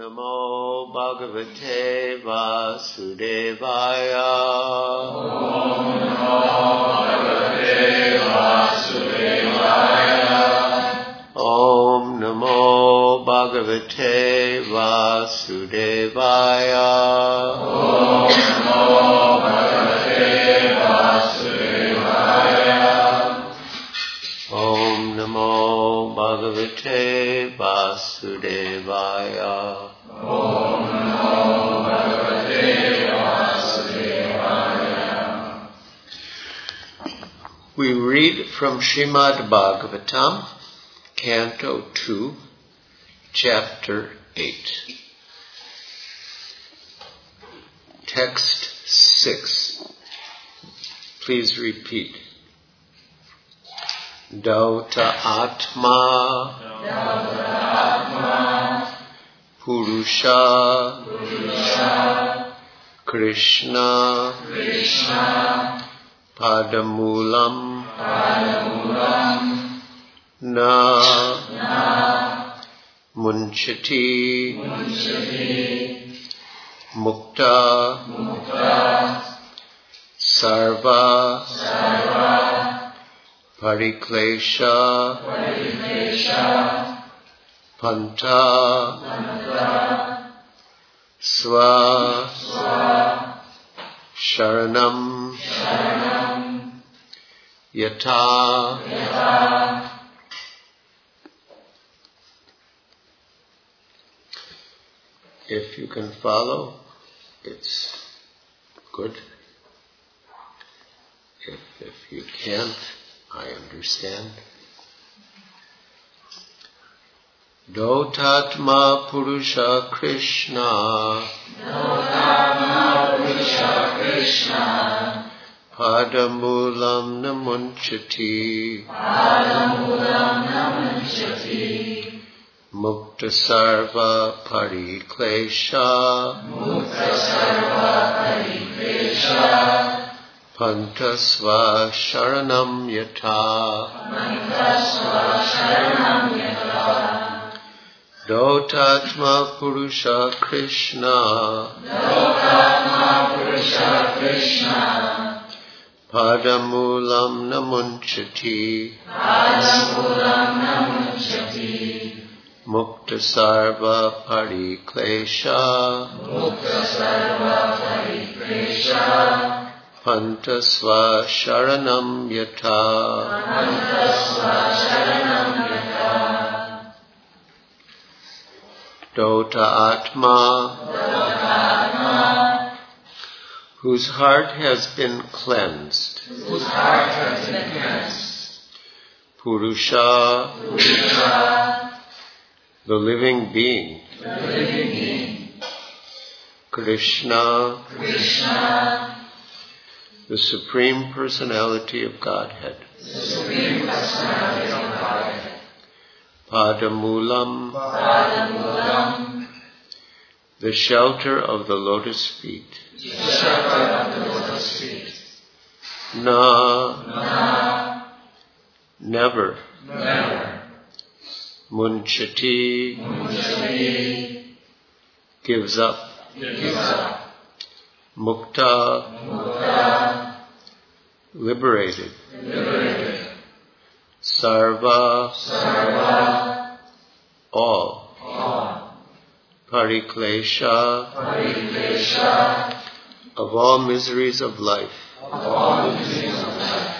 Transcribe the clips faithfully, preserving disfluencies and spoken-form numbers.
Namo Bhagavate Vasudevaya. Om Namo Bhagavate Vasudevaya. Om Namo Bhagavate Vasudevaya. Om Namo Bhagavate Vasudevaya. Om Namo Bhagavate Vasudevaya. Om Namo Bhagavate Vasudevaya. We read from Srimad Bhagavatam, Canto two, Chapter eight. Text six. Please repeat. Dauta Atma, Dauta Atma, Purusha, Purusha, Krishna, Krishna, Padamulam, Padamulam, Na, Na, Munchati, Munchati, Mukta, Mukta, Sarva, Sarva, Pariklesha, Pariklesha, Panta, Panta, Swa, Swa, Sharanam, Sharanam, Yata. Yata. If you can follow, it's good. If, if you can't, I understand. Dotatma Purusha Krishna, Dotama Purusha Krishna, Padamulam Namunchati, Padamulam Namunchati, Mukta Sarva Pariklesha, Mukta Sarva Pariklesha, Pantasva Sharanam Yata, Mantasva Sharanam Yata, Dotatma Purusha Krishna, Dotama Purusha Krishna, Padamulam Namunchati, Padamulam Namunchati, Mukta Sarva Pariklesha, Mukta Sarva Pariklesha, Pantasva Sharanam Yata. Mantasva Sharanam Yata, Dota Atma, Dotama, whose heart has been cleansed, whose heart has been cleansed, Purusha, Purusha, the living being, the living being, Krishna, Krishna, the Supreme Personality of Godhead, the Supreme Personality of Godhead, Padamulam, Padamulam, the shelter of the lotus feet, the shepherd of the lotus feet, Na, Na, never, never, Munchati, Munchati, gives up, gives up, Mukta, Mukta, liberated, liberated, Sarva, Sarva, all, all, Pariklesha, Pariklesha, of all miseries of life, of all the things of life,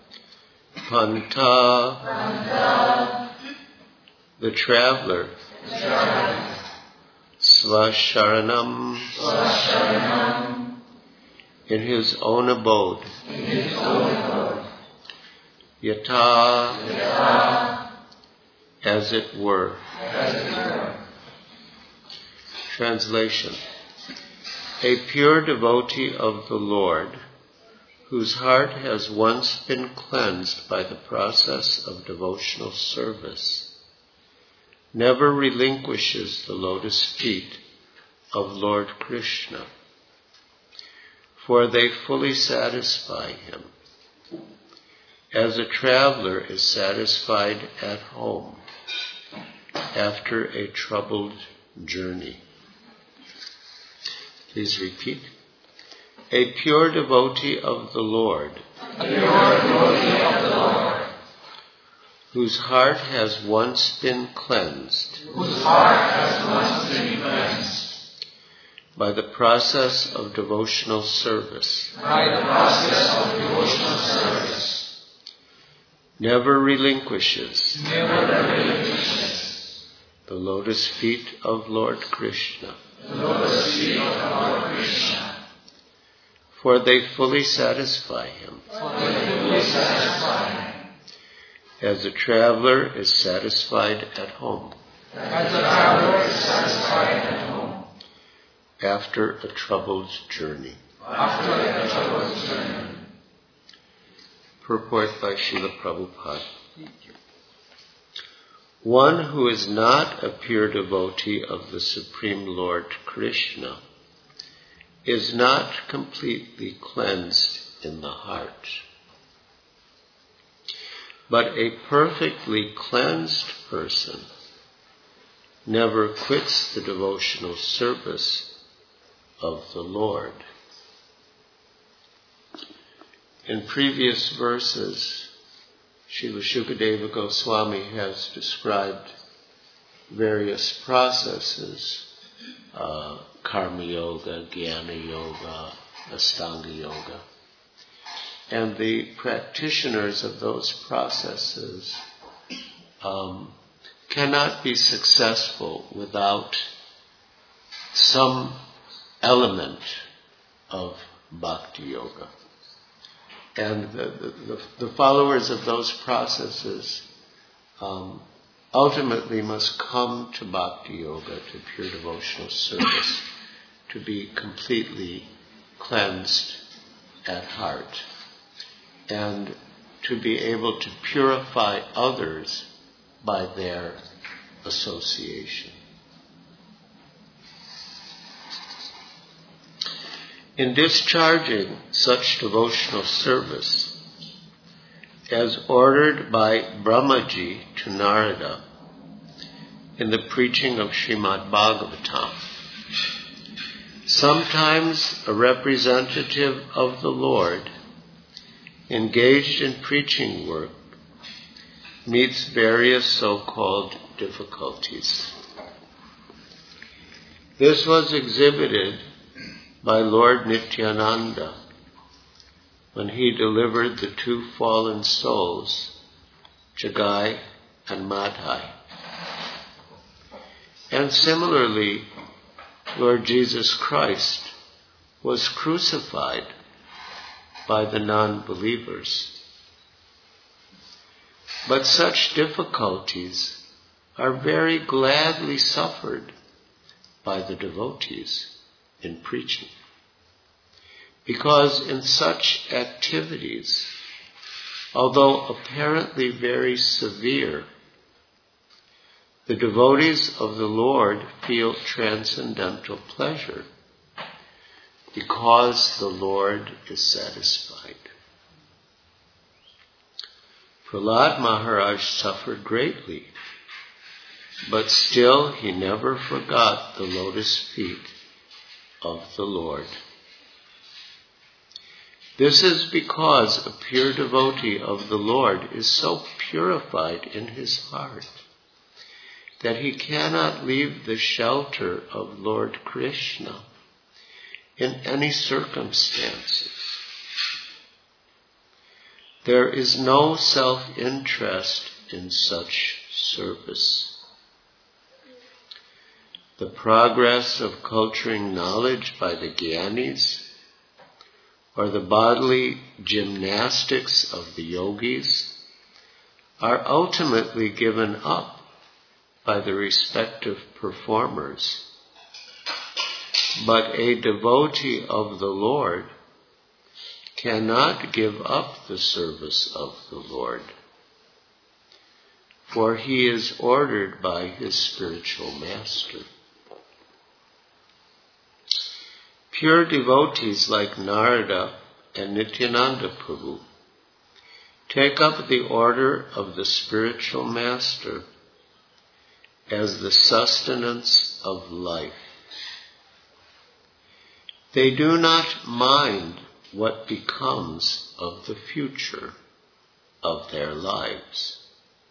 Panta, Panta, the traveler, the traveler, Svasharanam, Swasharanam, in his own abode, in his own abode, Yata, Yata, as it were. as it were. Translation. A pure devotee of the Lord, whose heart has once been cleansed by the process of devotional service, never relinquishes the lotus feet of Lord Krishna, for they fully satisfy him, as a traveler is satisfied at home after a troubled journey. Please repeat. A pure devotee of the Lord, a pure devotee of the Lord, whose heart has once been cleansed, whose heart has once been cleansed, by the process of devotional service, by the process of devotional service, never relinquishes, never relinquishes the lotus feet of Lord Krishna, the lotus feet of Lord Krishna, for they fully satisfy him, for they fully satisfy him, as a traveler is satisfied at home, as the traveler is satisfied at home, after a troubled journey. after a troubled journey. Purport by Srila Prabhupada. One who is not a pure devotee of the Supreme Lord Krishna is not completely cleansed in the heart. But a perfectly cleansed person never quits the devotional service of the Lord. In previous verses, Srila Shukadeva Goswami has described various processes, uh, Karma Yoga, Jnana Yoga, Astanga Yoga. And the practitioners of those processes um, cannot be successful without some element of Bhakti Yoga. And the, the, the followers of those processes um, ultimately must come to Bhakti Yoga, to pure devotional service, to be completely cleansed at heart, and to be able to purify others by their association. In discharging such devotional service, as ordered by Brahmaji to Narada in the preaching of Srimad Bhagavatam, sometimes a representative of the Lord engaged in preaching work meets various so-called difficulties. This was exhibited by Lord Nityananda when he delivered the two fallen souls, Jagai and Madhai. And similarly, Lord Jesus Christ was crucified by the non-believers. But such difficulties are very gladly suffered by the devotees in preaching. Because in such activities, although apparently very severe, the devotees of the Lord feel transcendental pleasure because the Lord is satisfied. Prahlad Maharaj suffered greatly, but still he never forgot the lotus feet of the Lord. This is because a pure devotee of the Lord is so purified in his heart that he cannot leave the shelter of Lord Krishna in any circumstances. There is no self-interest in such service. The progress of culturing knowledge by the Gyanis, or the bodily gymnastics of the yogis, are ultimately given up by the respective performers. But a devotee of the Lord cannot give up the service of the Lord, for he is ordered by his spiritual master. Pure devotees like Narada and Nityananda Prabhu take up the order of the spiritual master as the sustenance of life. They do not mind what becomes of the future of their lives.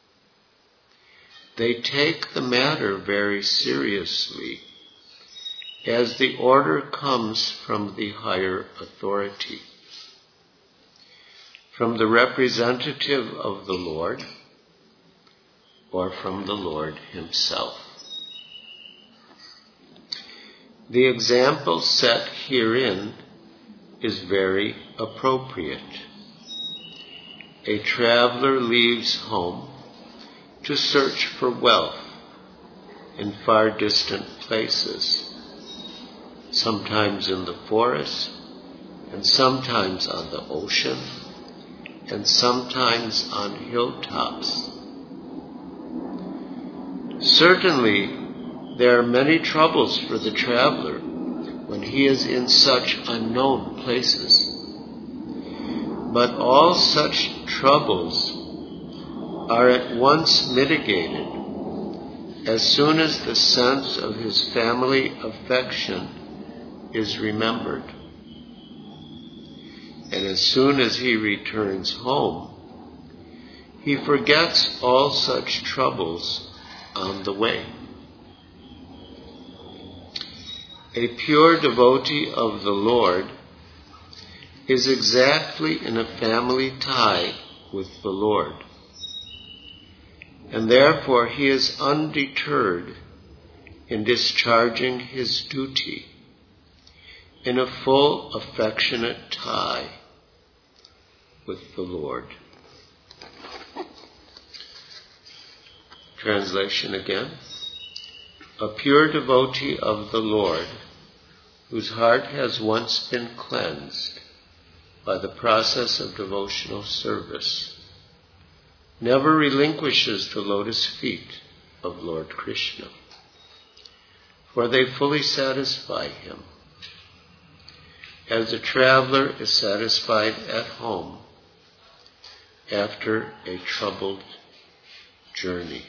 They take the matter very seriously, as the order comes from the higher authority, from the representative of the Lord, or from the Lord himself. The example set herein is very appropriate. A traveler leaves home to search for wealth in far distant places, sometimes in the forest, and sometimes on the ocean, and sometimes on hilltops. Certainly, there are many troubles for the traveler when he is in such unknown places. But all such troubles are at once mitigated as soon as the sense of his family affection is remembered. And as soon as he returns home, he forgets all such troubles on the way. A pure devotee of the Lord is exactly in a family tie with the Lord, and therefore he is undeterred in discharging his duty in a full affectionate tie with the Lord. Translation again. A pure devotee of the Lord, whose heart has once been cleansed by the process of devotional service, never relinquishes the lotus feet of Lord Krishna, for they fully satisfy him, as a traveler is satisfied at home after a troubled journey.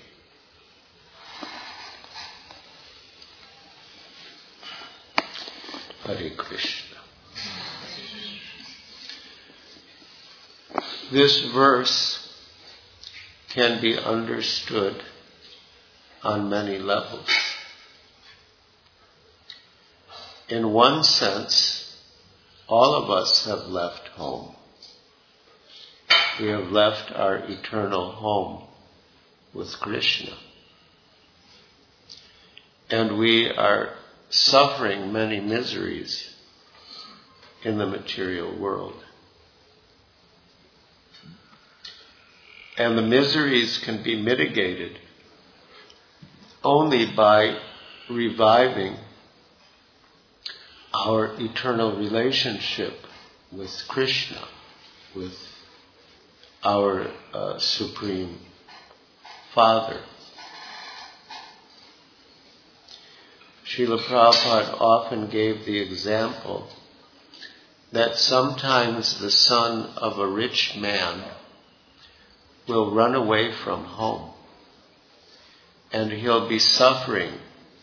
Hare Krishna. This verse can be understood on many levels. In one sense, all of us have left home. We have left our eternal home with Krishna. And we are suffering many miseries in the material world. And the miseries can be mitigated only by reviving our eternal relationship with Krishna, with our uh, Supreme Father. Srila Prabhupada often gave the example that sometimes the son of a rich man will run away from home, and he'll be suffering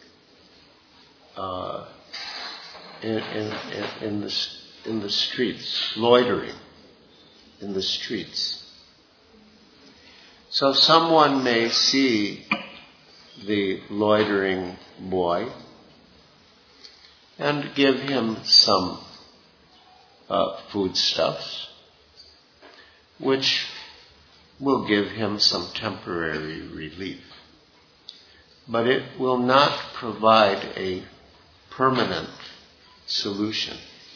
uh, in, in, in, the, in the streets, loitering in the streets. So someone may see the loitering boy and give him some uh, foodstuffs, which will give him some temporary relief. But it will not provide a permanent solution.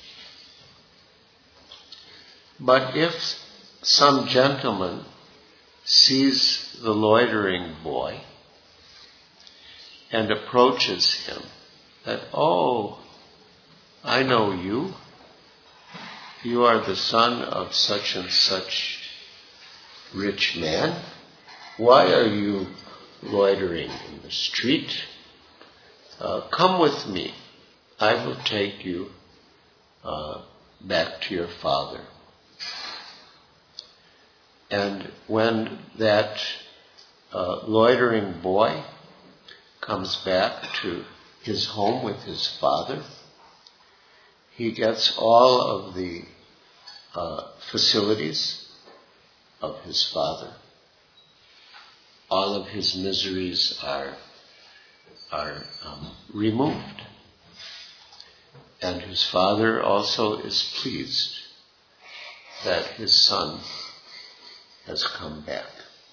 But if some gentleman sees the loitering boy and approaches him, that, oh, I know you. You are the son of such and such rich man. Why are you loitering in the street? Uh, come with me. I will take you uh, back to your father. And when that uh, loitering boy comes back to his home with his father, he gets all of the uh, facilities of his father. All of his miseries are, are um, removed. And his father also is pleased that his son has come back.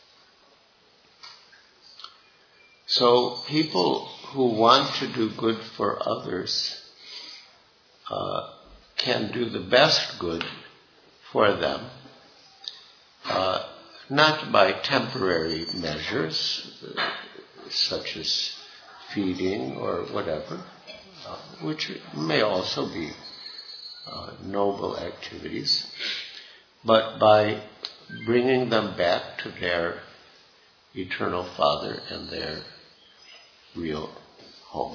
So people who want to do good for others uh, can do the best good for them, uh, not by temporary measures uh, such as feeding or whatever, uh, which may also be uh, noble activities, but by bringing them back to their eternal Father and their real home.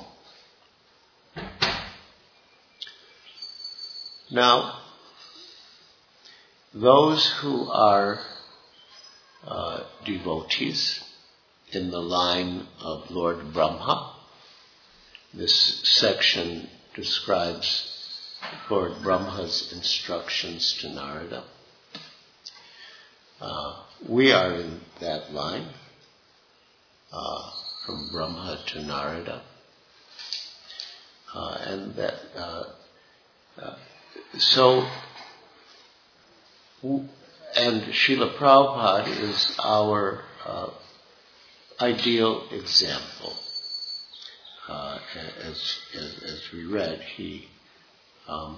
Now, those who are uh, devotees in the line of Lord Brahma, this section describes Lord Brahma's instructions to Narada. Uh, we are in that line, uh, from Brahma to Narada. Uh, and that, uh, uh, so, and Srila Prabhupada is our uh, ideal example. Uh, as, as, as we read, he um,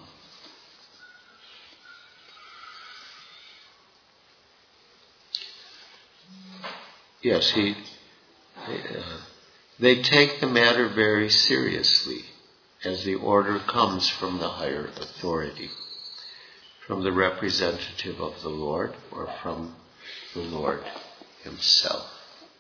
yes, he uh, they take the matter very seriously as the order comes from the higher authority, from the representative of the Lord or from the Lord himself.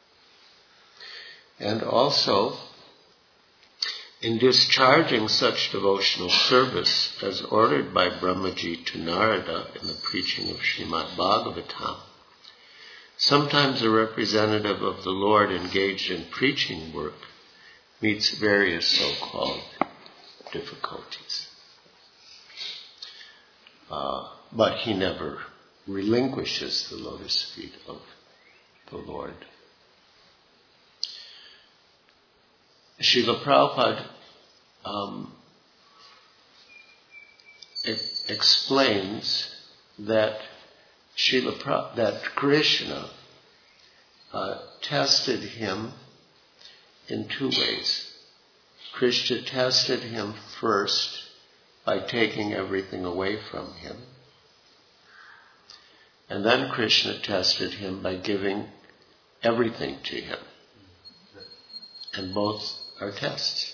And also, in discharging such devotional service as ordered by Brahmaji to Narada in the preaching of Srimad Bhagavatam, sometimes a representative of the Lord engaged in preaching work meets various so-called difficulties. Uh, but he never relinquishes the lotus feet of the Lord. Srila Prabhupada um, e- explains that Srila Pra- that Krishna uh, tested him in two ways. Krishna tested him first by taking everything away from him, and then Krishna tested him by giving everything to him. And both are tests.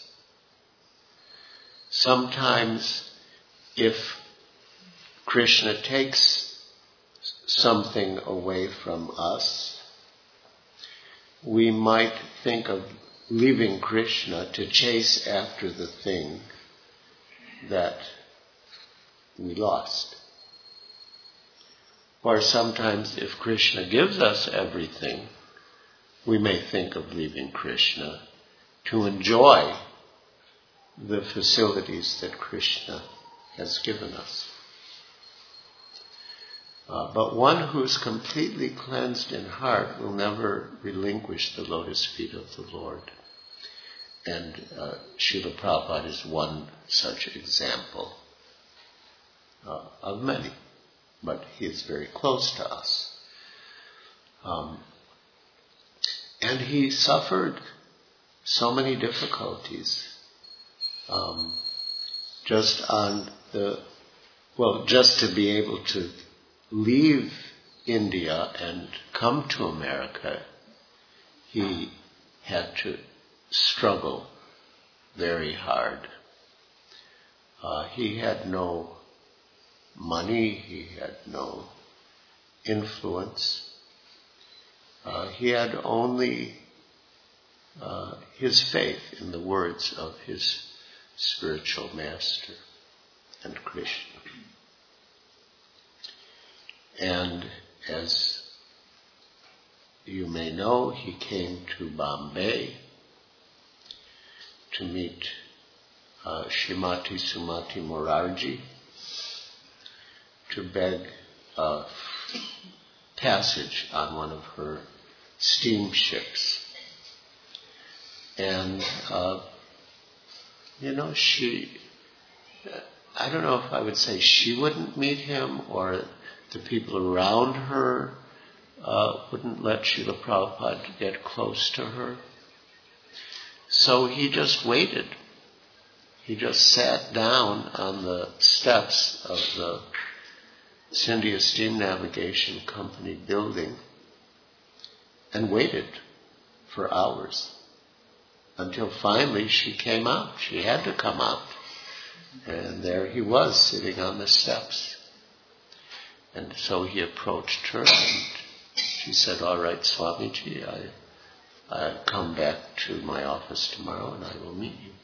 Sometimes, if Krishna takes something away from us, we might think of leaving Krishna to chase after the thing that we lost. Or sometimes, if Krishna gives us everything, we may think of leaving Krishna to enjoy the facilities that Krishna has given us. Uh, but one who's completely cleansed in heart will never relinquish the lotus feet of the Lord. And uh, Srila Prabhupada is one such example uh, of many, but he is very close to us. Um, and he suffered so many difficulties um, just on the, well, just to be able to leave India and come to America, he had to struggle very hard. Uh, he had no money, he had no influence. Uh, he had only uh, his faith in the words of his spiritual master and Krishna. And as you may know, he came to Bombay to meet uh, Srimati Sumati Morarji to beg uh, passage on one of her steamships. And, uh, you know, she, I don't know if I would say she wouldn't meet him or the people around her uh, wouldn't let Srila Prabhupada get close to her. So he just waited. He just sat down on the steps of the Scindia Steam Navigation Company building and waited for hours until finally she came out. She had to come out. And there he was sitting on the steps. And so he approached her and she said, "All right, Swamiji, I, I'll come back to my office tomorrow and I will meet you."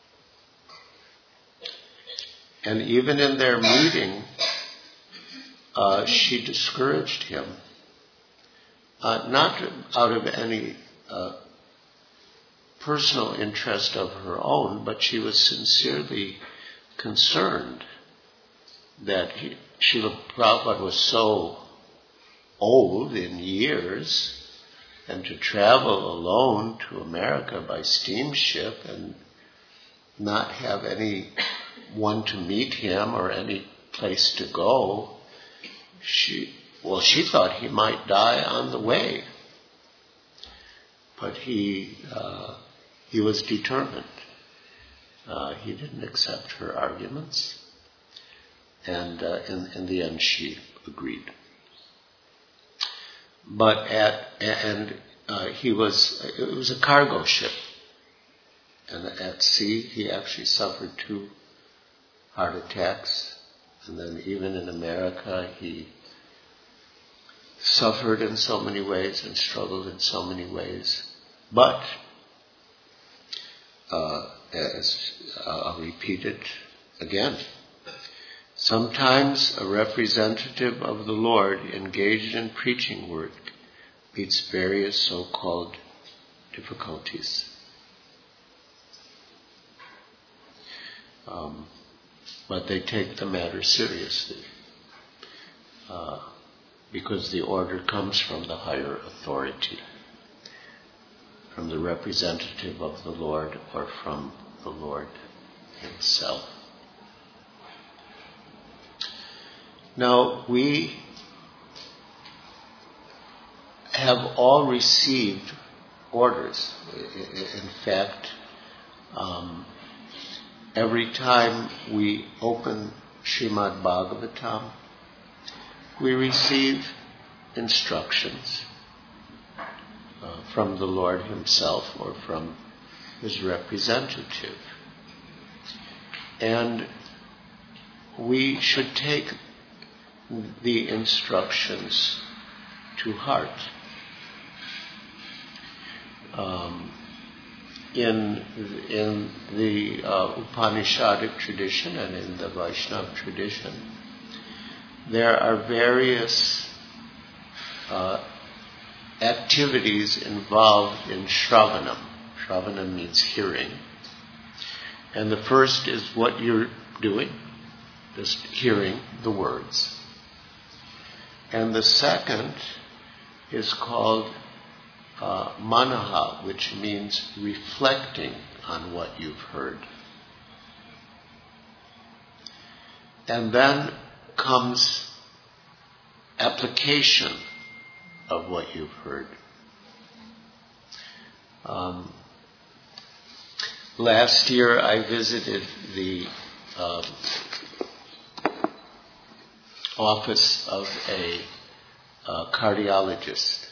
And even in their meeting, uh, she discouraged him, uh, not out of any uh, personal interest of her own, but she was sincerely concerned that he, Srila Prabhupada was so old in years, and to travel alone to America by steamship and not have anyone to meet him or any place to go, she, well, she thought he might die on the way. But he, uh, he was determined. Uh, he didn't accept her arguments. And uh, in, in the end, she agreed. But at, and uh, he was, it was a cargo ship. And at sea, he actually suffered two heart attacks. And then even in America, he suffered in so many ways and struggled in so many ways. But, uh, as uh, I'll repeat it again, sometimes a representative of the Lord engaged in preaching work meets various so-called difficulties. Um, but they take the matter seriously uh, because the order comes from the higher authority, from the representative of the Lord or from the Lord himself. Now, we have all received orders. In fact, um, every time we open Srimad Bhagavatam, we receive instructions uh, from the Lord himself or from his representative. And we should take the instructions to heart. Um, in in the uh, Upanishadic tradition and in the Vaishnava tradition, there are various uh, activities involved in Shravanam. Shravanam means hearing. And the first is what you're doing, just hearing the words. And the second is called uh, manaha, which means reflecting on what you've heard. And then comes application of what you've heard. Um, last year I visited the uh, office of a uh, cardiologist.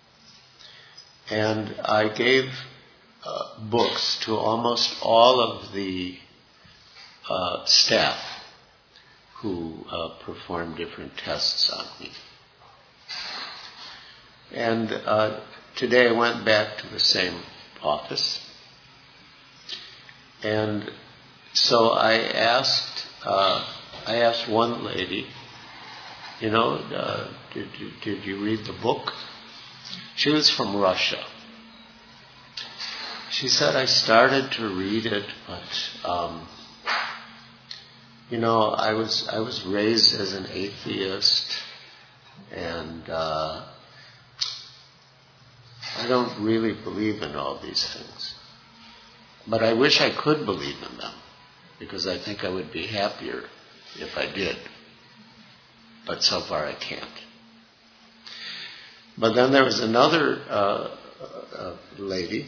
And I gave uh, books to almost all of the uh, staff who uh, performed different tests on me. And uh, today I went back to the same office. And so I asked, uh, I asked one lady, you know, uh, did, you, did you read the book? She was from Russia. she said, I started to read it, but, um, you know, I was I was raised as an atheist, and uh, I don't really believe in all these things. But I wish I could believe in them, because I think I would be happier if I did. But so far I can't. But then there was another uh, uh, lady.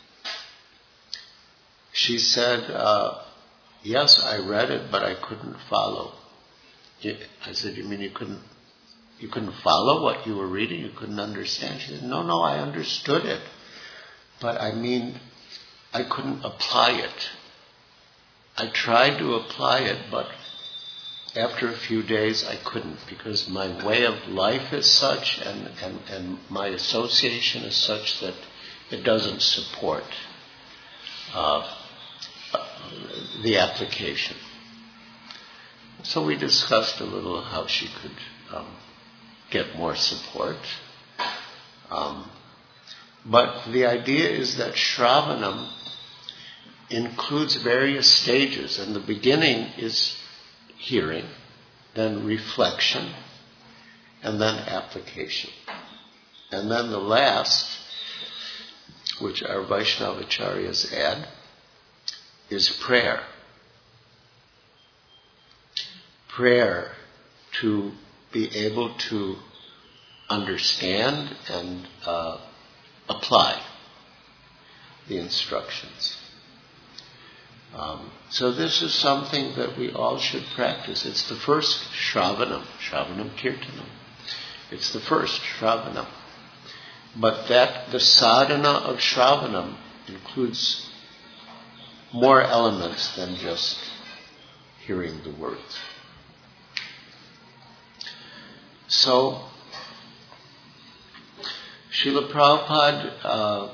She said, uh, yes, I read it, but I couldn't follow. I said, you mean you couldn't you couldn't follow what you were reading? You couldn't understand? She said, no, no, I understood it. But I mean, I couldn't apply it. I tried to apply it, but after a few days I couldn't, because my way of life is such, and, and, and my association is such that it doesn't support uh, the application. So we discussed a little how she could um, get more support. Um, but the idea is that Shravanam includes various stages, and the beginning is hearing, then reflection, and then application. And then the last, which our Vaishnavacharyas add, is prayer. Prayer to be able to understand and uh, apply the instructions. Um, so this is something that we all should practice. It's the first Shravanam, Shravanam Kirtanam. It's the first Shravanam. But that the sadhana of Shravanam includes more elements than just hearing the words. So, Srila Prabhupada uh,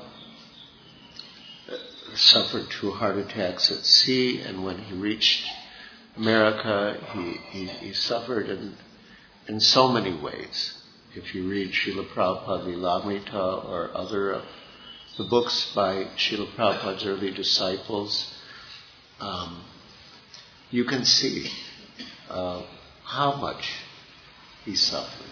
suffered two heart attacks at sea, and when he reached America, he, he, he suffered in, in so many ways. If you read Srila Prabhupada Lilamrita or other uh, the books by Srila Prabhupada's early disciples, um, you can see uh, how much he suffered.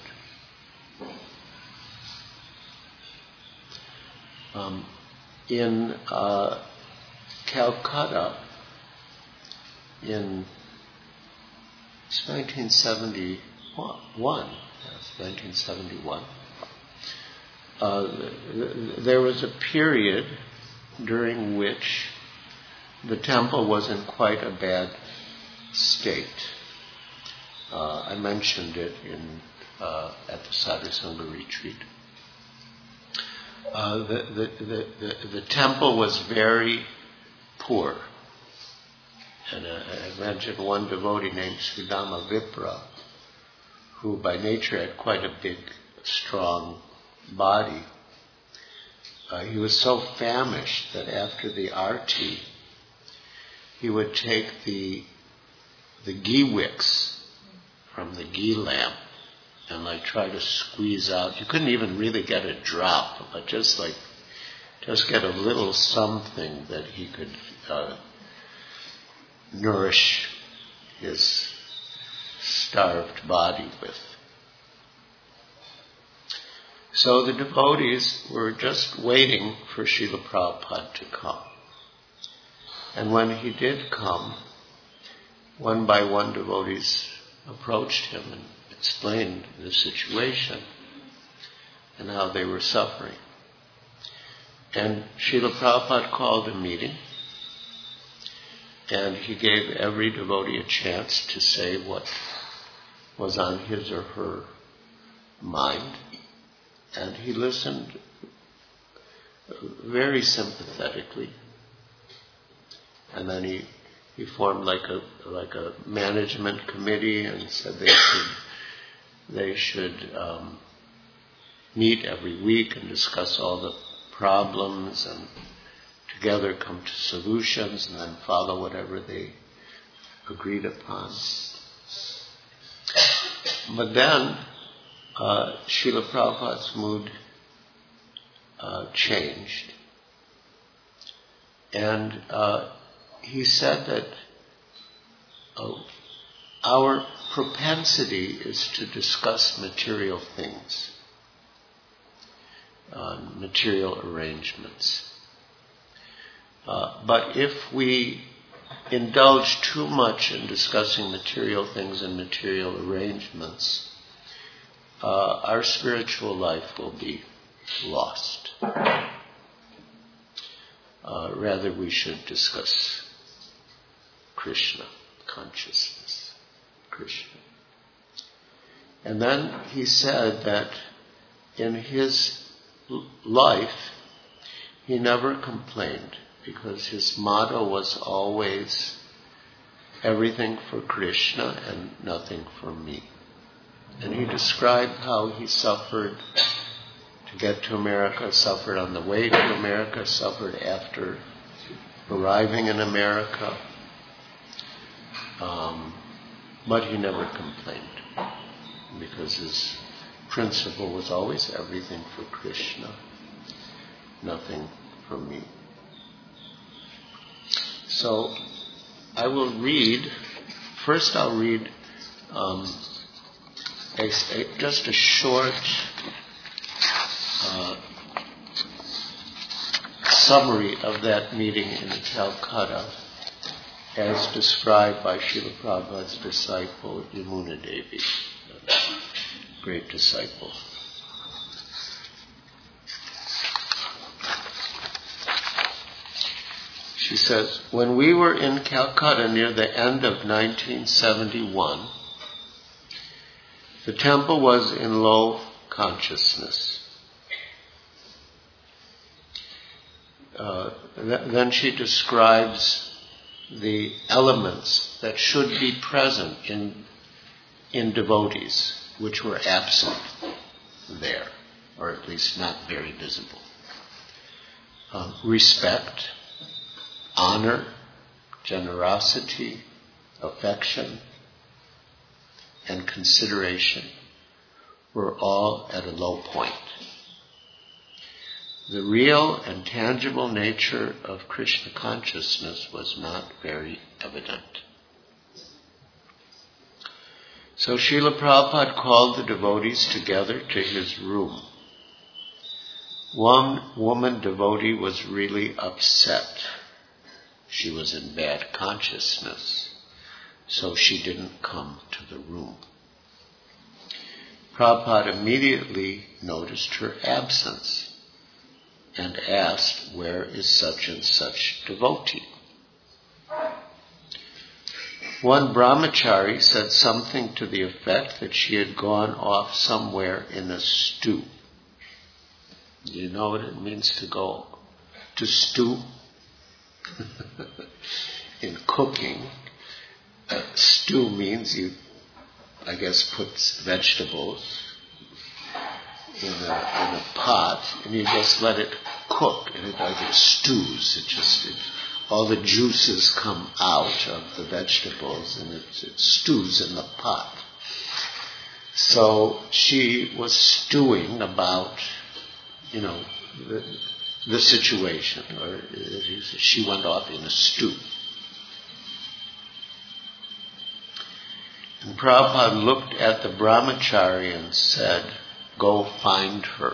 Um, in uh, Calcutta, in nineteen seventy-one, yes, nineteen seventy-one, uh, th- there was a period during which the temple was in quite a bad state. Uh, I mentioned it in uh, at the Sadhusanga retreat. Uh, the, the, the, the, the temple was very poor. And uh, I mentioned one devotee named Sridhama Vipra, who by nature had quite a big, strong body. Uh, he was so famished that after the arti, he would take the the ghee wicks from the ghee lamp and like try to squeeze out. You couldn't even really get a drop, but just like just get a little something that he could uh, nourish his starved body with. So the devotees were just waiting for Srila Prabhupada to come. And when he did come, one by one devotees approached him and explained the situation and how they were suffering. And Srila Prabhupada called a meeting, and he gave every devotee a chance to say what was on his or her mind. And he listened very sympathetically. And then he, he formed like a like a management committee and said they should they should um, meet every week and discuss all the problems and together come to solutions and then follow whatever they agreed upon. But then uh, Srila Prabhupada's mood uh, changed. And uh, he said that uh, our propensity is to discuss material things, uh, material arrangements. Uh, but if we indulge too much in discussing material things and material arrangements, uh, our spiritual life will be lost. Uh, rather, we should discuss Krishna consciousness. Krishna. And then he said that in his life, he never complained because his motto was always everything for Krishna and nothing for me. And he described how he suffered to get to America, suffered on the way to America, suffered after arriving in America. Um, but he never complained because his principle was always everything for Krishna, nothing for me. So I will read, first I'll read um, a, a, just a short uh, summary of that meeting in Calcutta as described by Srila Prabhupada's disciple Yamuna Devi, a great disciple. She says, when we were in Calcutta near the end of nineteen seventy-one, the temple was in low consciousness. Uh, th- then she describes the elements that should be present in in devotees, which were absent there, or at least not very visible. Uh, respect, honor, generosity, affection, and consideration were all at a low point. The real and tangible nature of Krishna consciousness was not very evident. So Srila Prabhupada called the devotees together to his room. One woman devotee was really upset. She was in bad consciousness, so she didn't come to the room. Prabhupada immediately noticed her absence and asked, where is such and such devotee? One brahmachari said something to the effect that she had gone off somewhere in a stew. Do you know what it means to go to stew? In cooking, uh, stew means you, I guess, put vegetables in a, in a pot and you just let it cook, and it like it stews. It just it, all the juices come out of the vegetables and it, it stews in the pot. So she was stewing about, you know, the, the situation, or she went off in a stew. And Prabhupada looked at the brahmachari and said, go find her.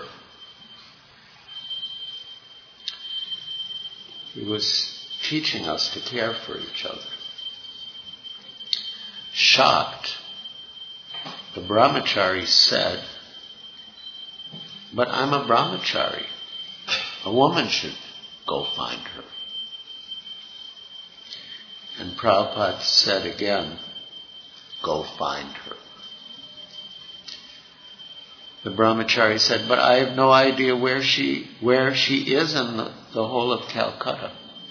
He was teaching us to care for each other. Shocked, the brahmachari said, but I'm a brahmachari. A woman should go find her. And Prabhupada said again, go find her. The brahmachari said, but I have no idea where she where she is in the, the whole of Calcutta.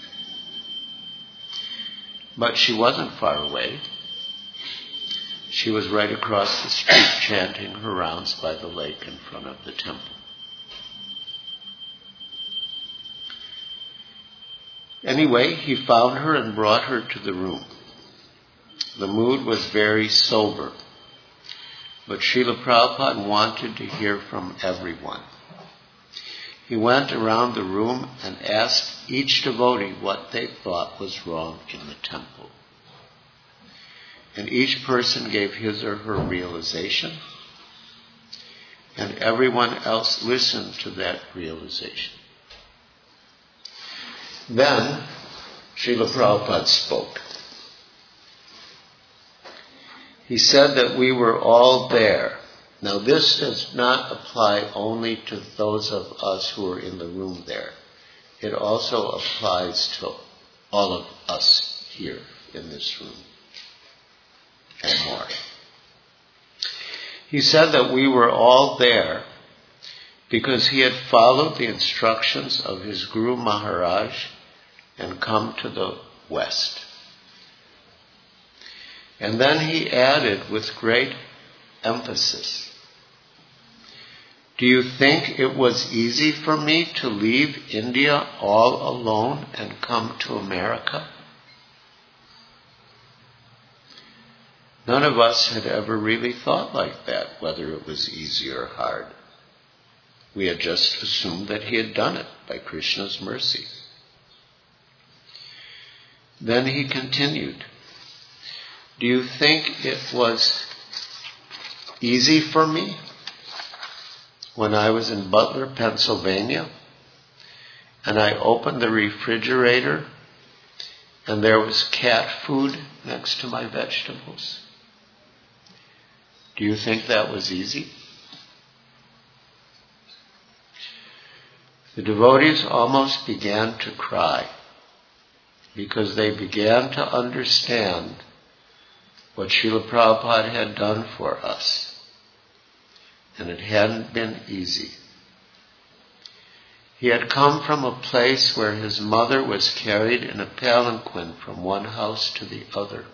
But she wasn't far away. She was right across the street chanting her rounds by the lake in front of the temple. Anyway, he found her and brought her to the room. The mood was very sober, but Srila Prabhupada wanted to hear from everyone. he went around the room and asked each devotee what they thought was wrong in the temple. And each person gave his or her realization, and everyone else listened to that realization. Then Srila Prabhupada spoke. He said that we were all there. Now this does not apply only to those of us who are in the room there. It also applies to all of us here in this room and more. He said that we were all there because he had followed the instructions of his Guru Maharaj and come to the West. And then he added with great emphasis, "Do you think it was easy for me to leave India all alone and come to America?" None of us had ever really thought like that, whether it was easy or hard. We had just assumed that he had done it by Krishna's mercy. Then he continued, "Do you think it was easy for me when I was in Butler, Pennsylvania, and I opened the refrigerator and there was cat food next to my vegetables? Do you think that was easy?" The devotees almost began to cry because they began to understand what Srila Prabhupada had done for us. And it hadn't been easy. He had come from a place where his mother was carried in a palanquin from one house to the other.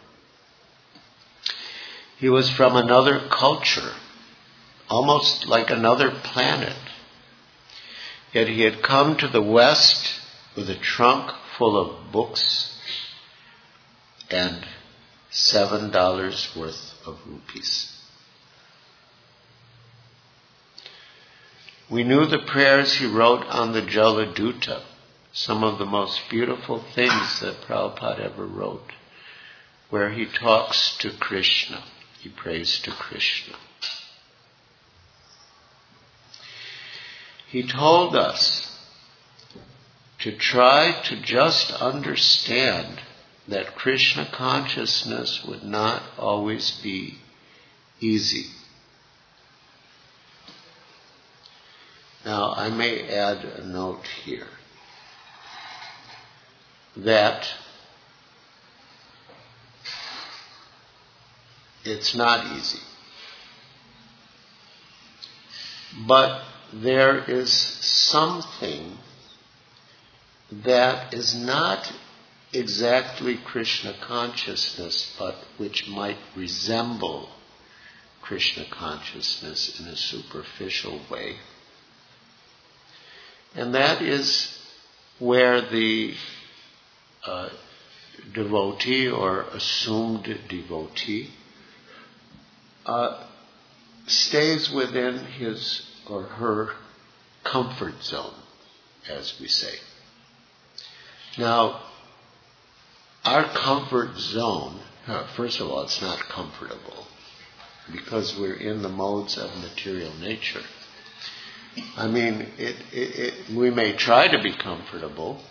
He was from another culture, almost like another planet. Yet he had come to the West with a trunk full of books and seven dollars worth of rupees. We knew the prayers he wrote on the Jaladuta, some of the most beautiful things that Prabhupada ever wrote, where he talks to Krishna. He prays to Krishna. He told us to try to just understand that Krishna consciousness would not always be easy. Now, I may add a note here that it's not easy. But there is something that is not exactly Krishna consciousness, but which might resemble Krishna consciousness in a superficial way. And that is where the uh, devotee or assumed devotee uh, stays within his or her comfort zone, as we say. Now, our comfort zone, uh, first of all, it's not comfortable because we're in the modes of material nature. I mean, it, it, it, we may try to be comfortable,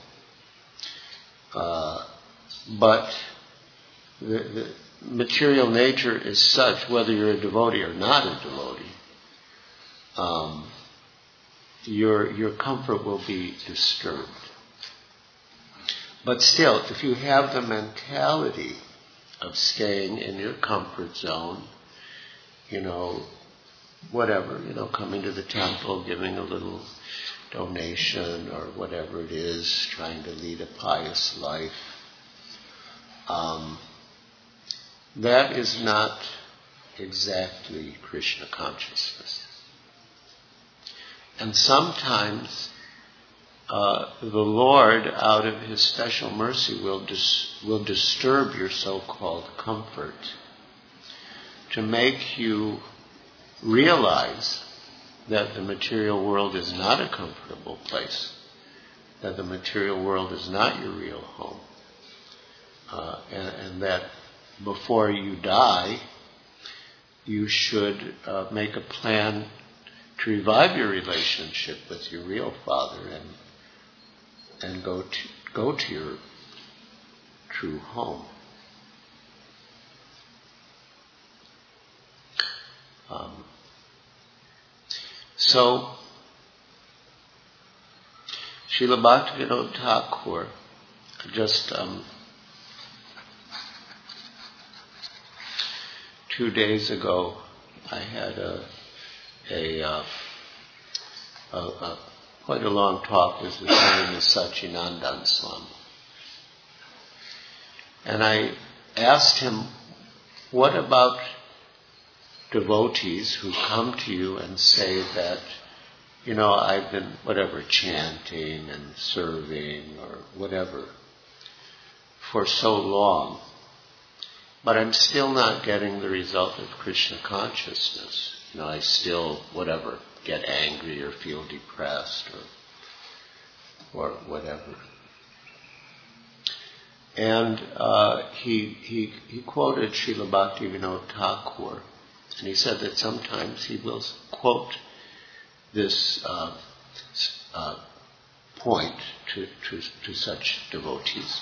uh, but the, the material nature is such, whether you're a devotee or not a devotee, um, your your comfort will be disturbed. But still, if you have the mentality of staying in your comfort zone, you know, whatever, you know, coming to the temple, giving a little donation or whatever it is, trying to lead a pious life, um, that is not exactly Krishna consciousness. And sometimes uh, the Lord, out of His special mercy, will dis- will disturb your so-called comfort to make you realize that the material world is not a comfortable place, that the material world is not your real home, uh, and, and that before you die, you should uh, make a plan to revive your relationship with your real Father and and go to go to your true home. Um, so, Srila Bhaktivinoda Thakur just um, two days ago, I had a a, uh, a, a quite a long talk with his name is Satchidananda Swami, and I asked him, what about devotees who come to you and say that, you know, I've been whatever chanting and serving or whatever for so long, but I'm still not getting the result of Krishna consciousness. You know, I still, whatever, get angry or feel depressed or or whatever. And uh, he, he he quoted Srila Bhaktivinoda Thakur, and he said that sometimes he will quote this uh, uh, point to, to, to such devotees,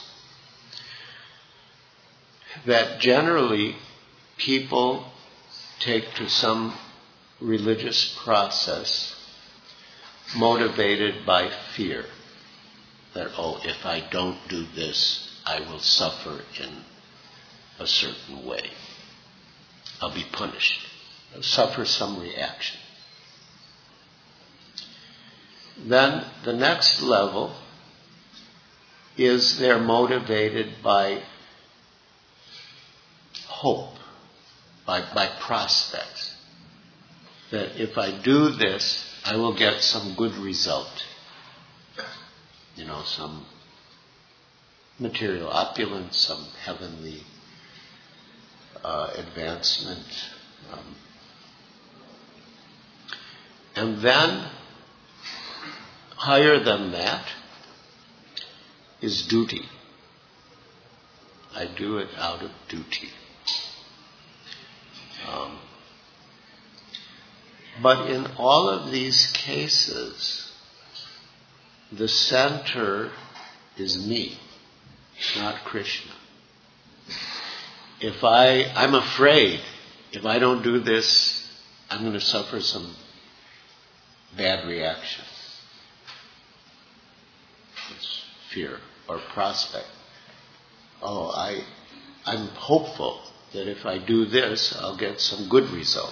that generally people take to some religious process motivated by fear that, oh, if I don't do this, I will suffer in a certain way. I'll be punished. I'll suffer some reaction. Then the next level is they're motivated by hope, by, by prospects. That if I do this, I will get some good result. You know, some material opulence, some heavenly uh, advancement. Um, and then, higher than that, is duty. I do it out of duty. Um, but in all of these cases, the center is me, not Krishna. If I, I'm afraid, if I don't do this, I'm going to suffer some bad reaction. It's fear or prospect. Oh, I, I'm hopeful that if I do this, I'll get some good result.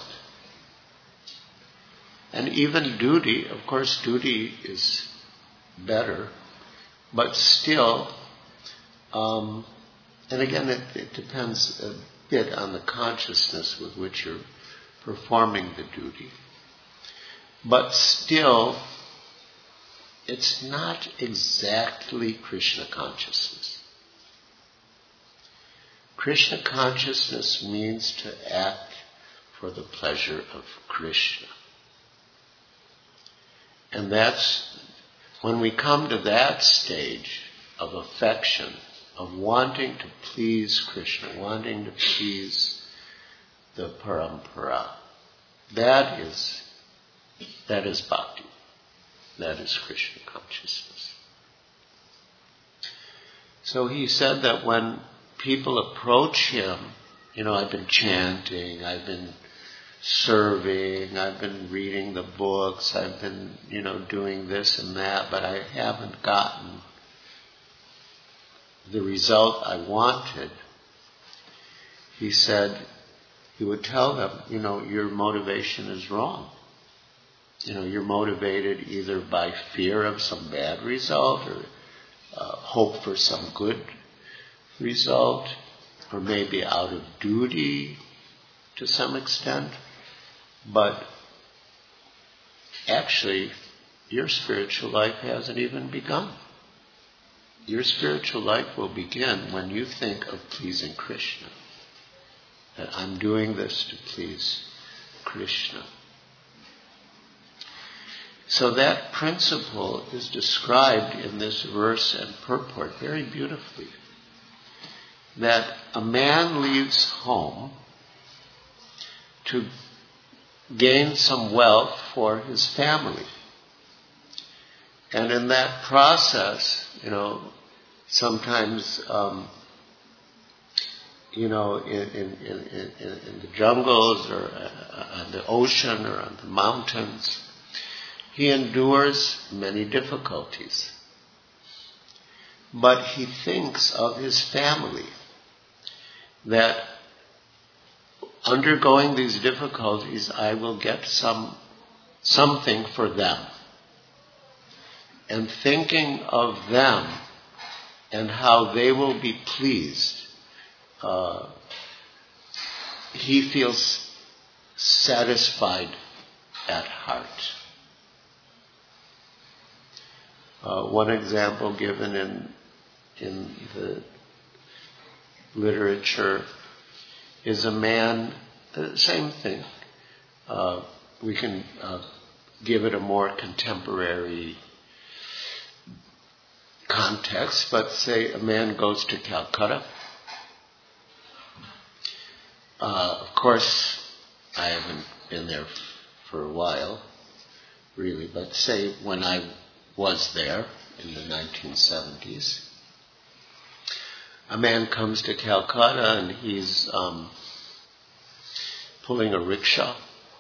And even duty, of course, duty is better, but still, um, and again, it, it depends a bit on the consciousness with which you're performing the duty. But still, it's not exactly Krishna consciousness. Krishna consciousness means to act for the pleasure of Krishna. And that's, when we come to that stage of affection, of wanting to please Krishna, wanting to please the parampara, that is, that is bhakti. That is Krishna consciousness. So he said that when people approach him, you know, I've been chanting, I've been serving, I've been reading the books, I've been, you know, doing this and that, but I haven't gotten the result I wanted. He said, he would tell them, you know, your motivation is wrong. You know, you're motivated either by fear of some bad result or uh, hope for some good result, or maybe out of duty to some extent. But actually, your spiritual life hasn't even begun. Your spiritual life will begin when you think of pleasing Krishna. That I'm doing this to please Krishna. So that principle is described in this verse and purport very beautifully. That a man leaves home to gain some wealth for his family. And in that process, you know, sometimes, um, you know, in, in, in, in, in the jungles or uh, on the ocean or on the mountains, he endures many difficulties. But he thinks of his family, that undergoing these difficulties, I will get some something for them. And thinking of them and how they will be pleased, uh, he feels satisfied at heart. Uh, one example given in in the literature is a man, uh, same thing. Uh, we can uh, give it a more contemporary context, but say a man goes to Calcutta. Uh, of course, I haven't been there f- for a while, really, but say when I was there in the nineteen seventies, a man comes to Calcutta and he's um, pulling a rickshaw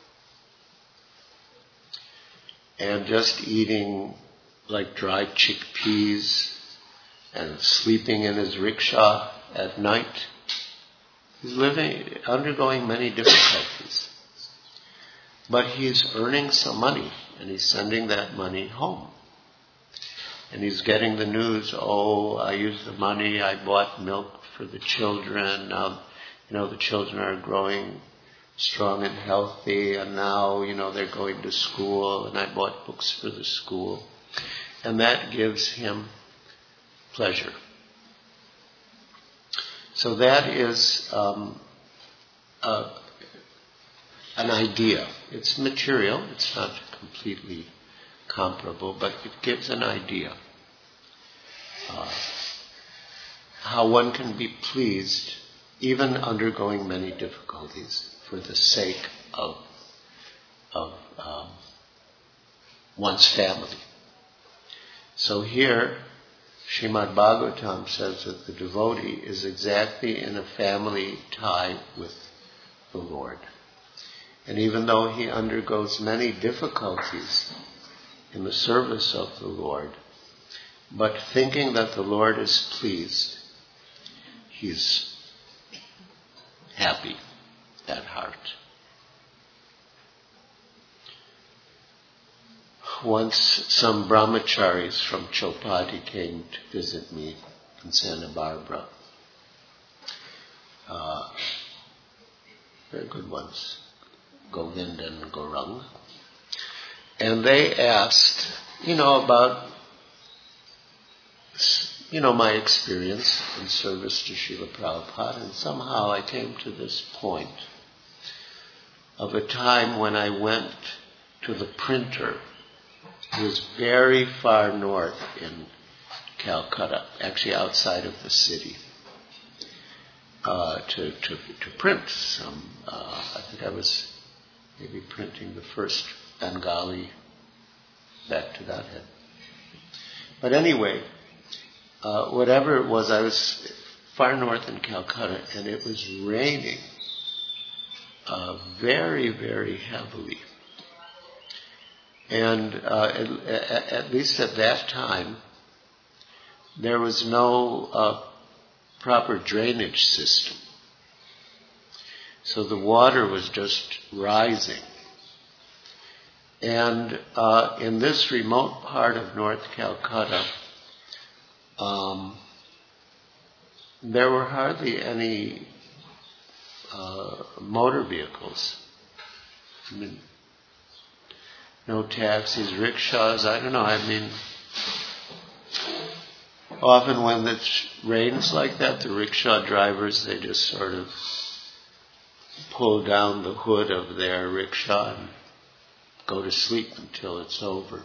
and just eating like dried chickpeas and sleeping in his rickshaw at night. He's living, undergoing many difficulties. But he's earning some money and he's sending that money home. And he's getting the news, oh, I used the money, I bought milk for the children. Now, you know, the children are growing strong and healthy, and now, you know, they're going to school, and I bought books for the school. And that gives him pleasure. So that is um, uh, an idea. It's material, it's not completely comparable, but it gives an idea. Uh, how one can be pleased, even undergoing many difficulties, for the sake of, of um, one's family. So here, Srimad Bhagavatam says that the devotee is exactly in a family tie with the Lord. And even though he undergoes many difficulties in the service of the Lord, but thinking that the Lord is pleased, he's happy at heart. Once some brahmacharis from Chopati came to visit me in Santa Barbara. Uh, very good ones, Govind and Gaurang. And they asked, you know, about, you know, my experience in service to Srila Prabhupada. And somehow I came to this point of a time when I went to the printer. It was very far north in Calcutta, actually outside of the city, uh, to, to to print some. Uh, I think I was maybe printing the first Bengali back to that head. But anyway, uh, whatever it was, I was far north in Calcutta, and it was raining uh, very, very heavily. And uh, at, at least at that time, there was no uh, proper drainage system. So the water was just rising. And uh, in this remote part of North Calcutta, um, there were hardly any uh, motor vehicles. I mean, no taxis, rickshaws, I don't know, I mean, often when it rains like that, the rickshaw drivers, they just sort of pull down the hood of their rickshaw and go to sleep until it's over.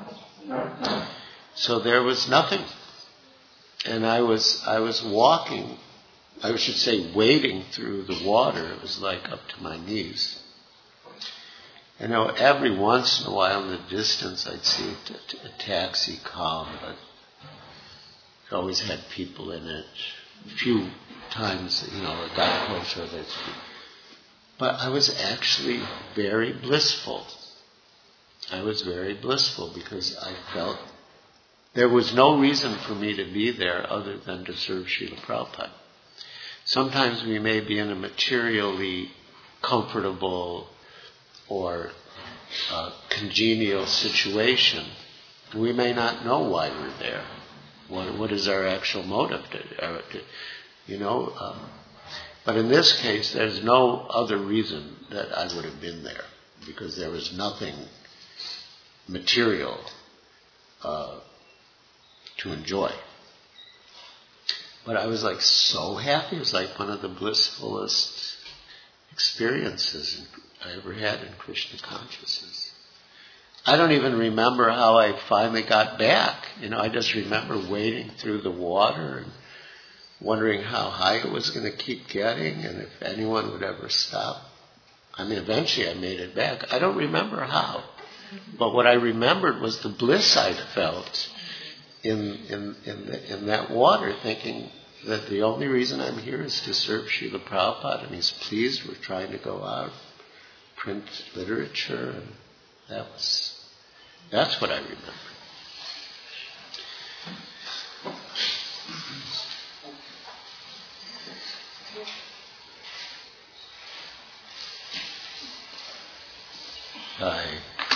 So there was nothing. And I was I was walking, I should say wading through the water. It was like up to my knees. You know, every once in a while in the distance I'd see a, a taxi come, but it always had people in it. A few times, you know, it got closer. There's But I was actually very blissful. I was very blissful because I felt there was no reason for me to be there other than to serve Srila Prabhupada. Sometimes we may be in a materially comfortable or uh, congenial situation. We may not know why we're there. What, what is our actual motive to, uh, to you know? Um, but in this case, there's no other reason that I would have been there because there was nothing material uh, to enjoy. But I was like so happy. It was like one of the blissfulest experiences I ever had in Krishna consciousness. I don't even remember how I finally got back. You know, I just remember wading through the water and wondering how high it was going to keep getting and if anyone would ever stop. I mean, eventually I made it back. I don't remember how. But what I remembered was the bliss I felt in in in, the, in that water, thinking that the only reason I'm here is to serve Srila Prabhupada, and he's pleased we're trying to go out, print literature, and that was, that's what I remember. Bye.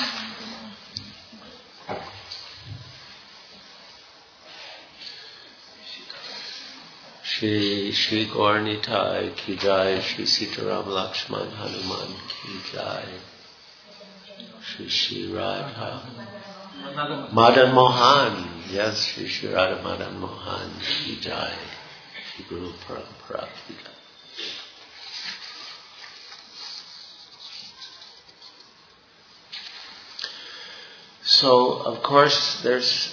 Shri Shri Gauranitai ki jai, Shri Sitaram Lakshman Hanuman ki jai, Shri Shri Radha Madan Mohan, yes, Shri Shri Radha Madan Mohan ki jai, Shri Guru Parampara ki jai. So, of course, there's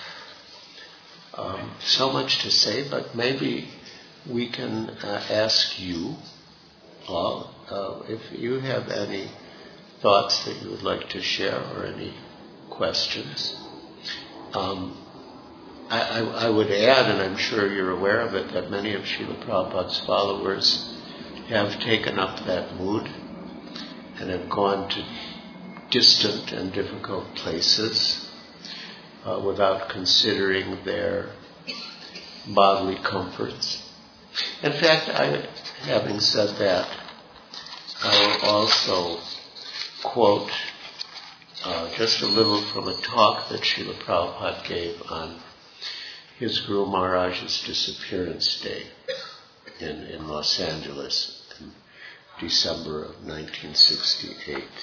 Um, so much to say, but maybe we can uh, ask you all uh, if you have any thoughts that you would like to share or any questions. Um, I, I, I would add, and I'm sure you're aware of it, that many of Srila Prabhupada's followers have taken up that mood and have gone to distant and difficult places Uh, without considering their bodily comforts. In fact, I, having said that, I will also quote uh, just a little from a talk that Srila Prabhupada gave on his Guru Maharaj's disappearance day in, in Los Angeles in December of nineteen sixty-eight.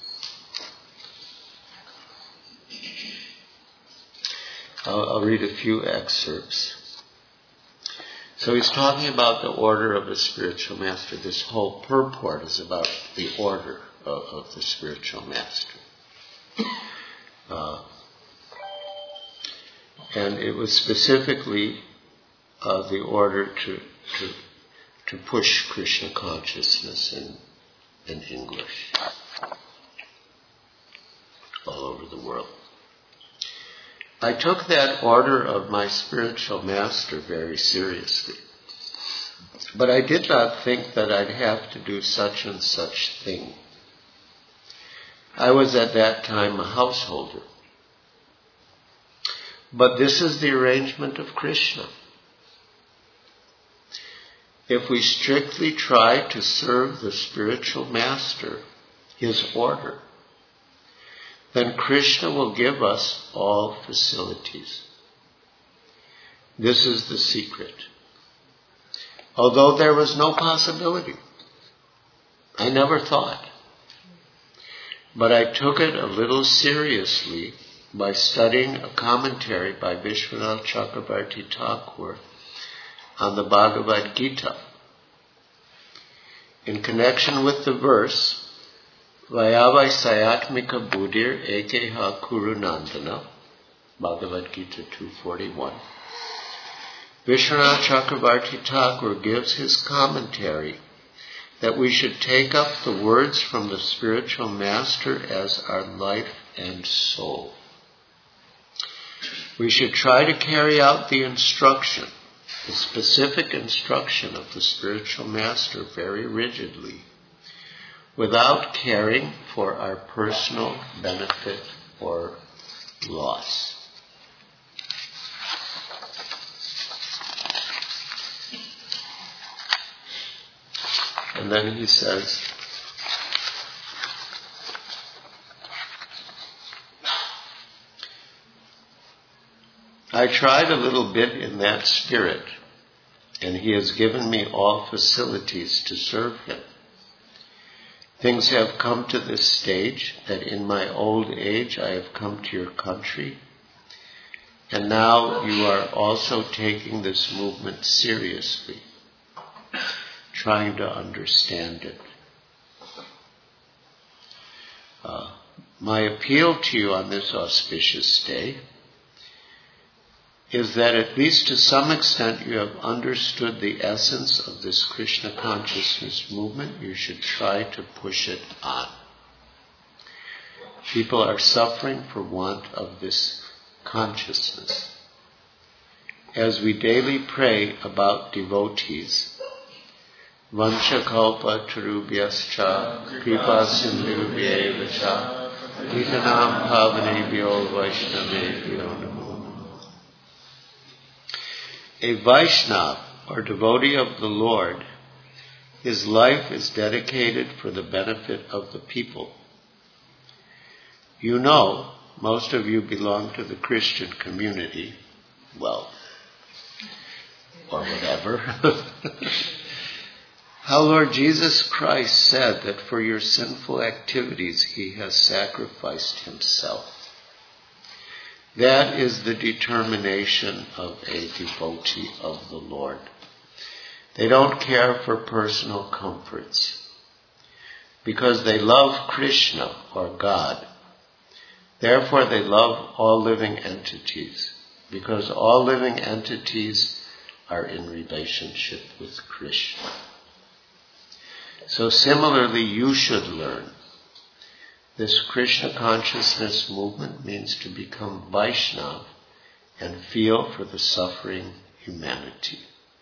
I'll, I'll read a few excerpts. So he's talking about the order of the spiritual master. This whole purport is about the order of, of the spiritual master. Uh, and it was specifically uh, the order to, to to push Krishna consciousness in in English all over the world. I took that order of my spiritual master very seriously. But I did not think that I'd have to do such and such thing. I was at that time a householder. But this is the arrangement of Krishna. If we strictly try to serve the spiritual master, his order, then Krishna will give us all facilities. This is the secret. Although there was no possibility, I never thought. But I took it a little seriously by studying a commentary by Vishwanath Chakrabarti Thakur on the Bhagavad Gita. In connection with the verse, Vayavai Sayatmika Buddhir Ekeha Kurunandana, Bhagavad Gita two forty-one. Vishwanath Chakravarti Thakur gives his commentary that we should take up the words from the spiritual master as our life and soul. We should try to carry out the instruction, the specific instruction of the spiritual master very rigidly, without caring for our personal benefit or loss. And then he says, I tried a little bit in that spirit, and he has given me all facilities to serve him. Things have come to this stage that in my old age I have come to your country, and now you are also taking this movement seriously, trying to understand it. Uh, my appeal to you on this auspicious day is that at least to some extent you have understood the essence of this Krishna consciousness movement. You should try to push it on. People are suffering for want of this consciousness. As we daily pray about devotees, Vanchakalpa Tarubhyascha Kripa Sindhubhyeva Cha Nitanam Pavanebhyo Vaishnavebhyo Namo. A Vaishnava, or devotee of the Lord, his life is dedicated for the benefit of the people. You know, most of you belong to the Christian community, well, or whatever. How Lord Jesus Christ said that for your sinful activities he has sacrificed himself. That is the determination of a devotee of the Lord. They don't care for personal comforts. Because they love Krishna, or God. Therefore they love all living entities. Because all living entities are in relationship with Krishna. So similarly, you should learn. This Krishna consciousness movement means to become Vaishnava and feel for the suffering humanity.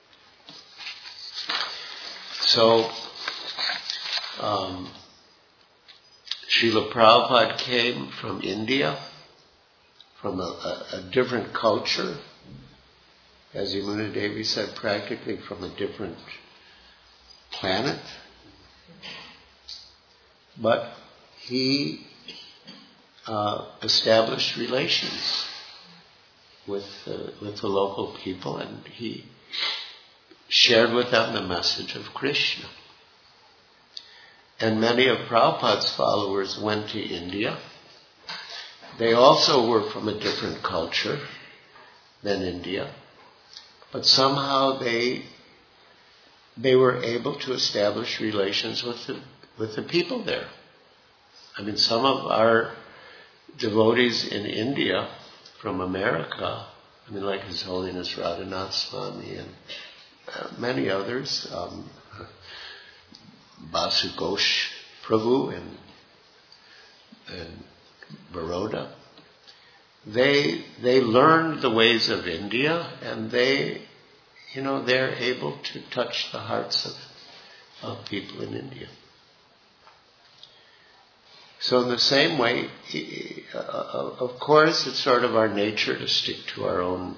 So, um, Srila Prabhupada came from India, from a, a, a different culture, as Yamuna Devi said, practically from a different planet. But he uh, established relations with uh, with the local people, and he shared with them the message of Krishna. And many of Prabhupada's followers went to India. They also were from a different culture than India, but somehow they they were able to establish relations with the with the people there. I mean, some of our devotees in India from America, I mean, like His Holiness Radhanath Swami and uh, many others, um, Basu Ghosh Prabhu and, and Baroda, they they learned the ways of India, and they, you know, they're able to touch the hearts of, of people in India. So in the same way, uh, of course, it's sort of our nature to stick to our own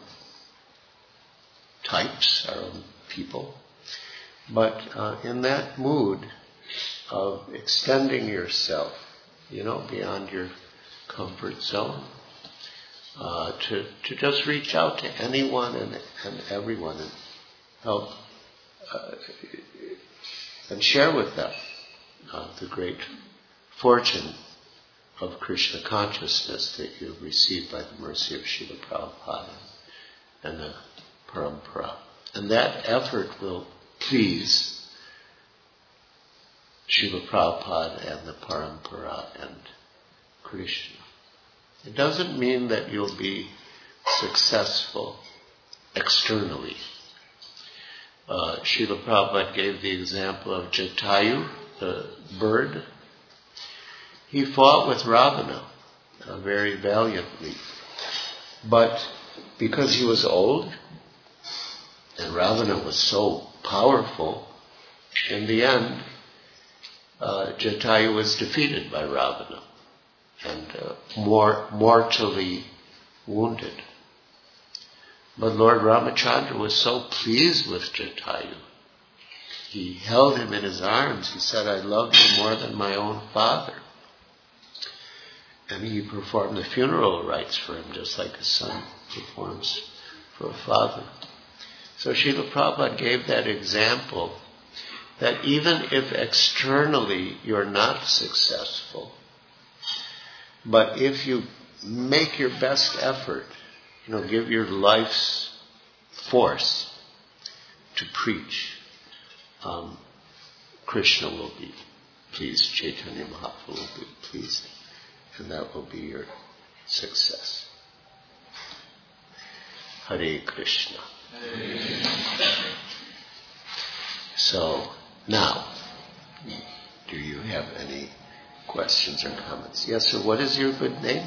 types, our own people. But uh, in that mood of extending yourself, you know, beyond your comfort zone, uh, to, to just reach out to anyone and, and everyone and help uh, and share with them uh, the great fortune of Krishna consciousness that you have received by the mercy of Srila Prabhupada and the Parampara. And that effort will please Srila Prabhupada and the Parampara and Krishna. It doesn't mean that you'll be successful externally. Uh, Srila Prabhupada gave the example of Jatayu, the bird. He fought with Ravana uh, very valiantly. But because he was old, and Ravana was so powerful, in the end, uh, Jatayu was defeated by Ravana and uh, more mortally wounded. But Lord Ramachandra was so pleased with Jatayu. He held him in his arms. He said, I love you more than my own father. And he performed the funeral rites for him, just like a son performs for a father. So Srila Prabhupada gave that example that even if externally you're not successful, but if you make your best effort, you know, give your life's force to preach, um, Krishna will be pleased, Chaitanya Mahaprabhu will be pleased, and that will be your success. Hare Krishna. So, now, do you have any questions or comments? Yes, sir. What is your good name?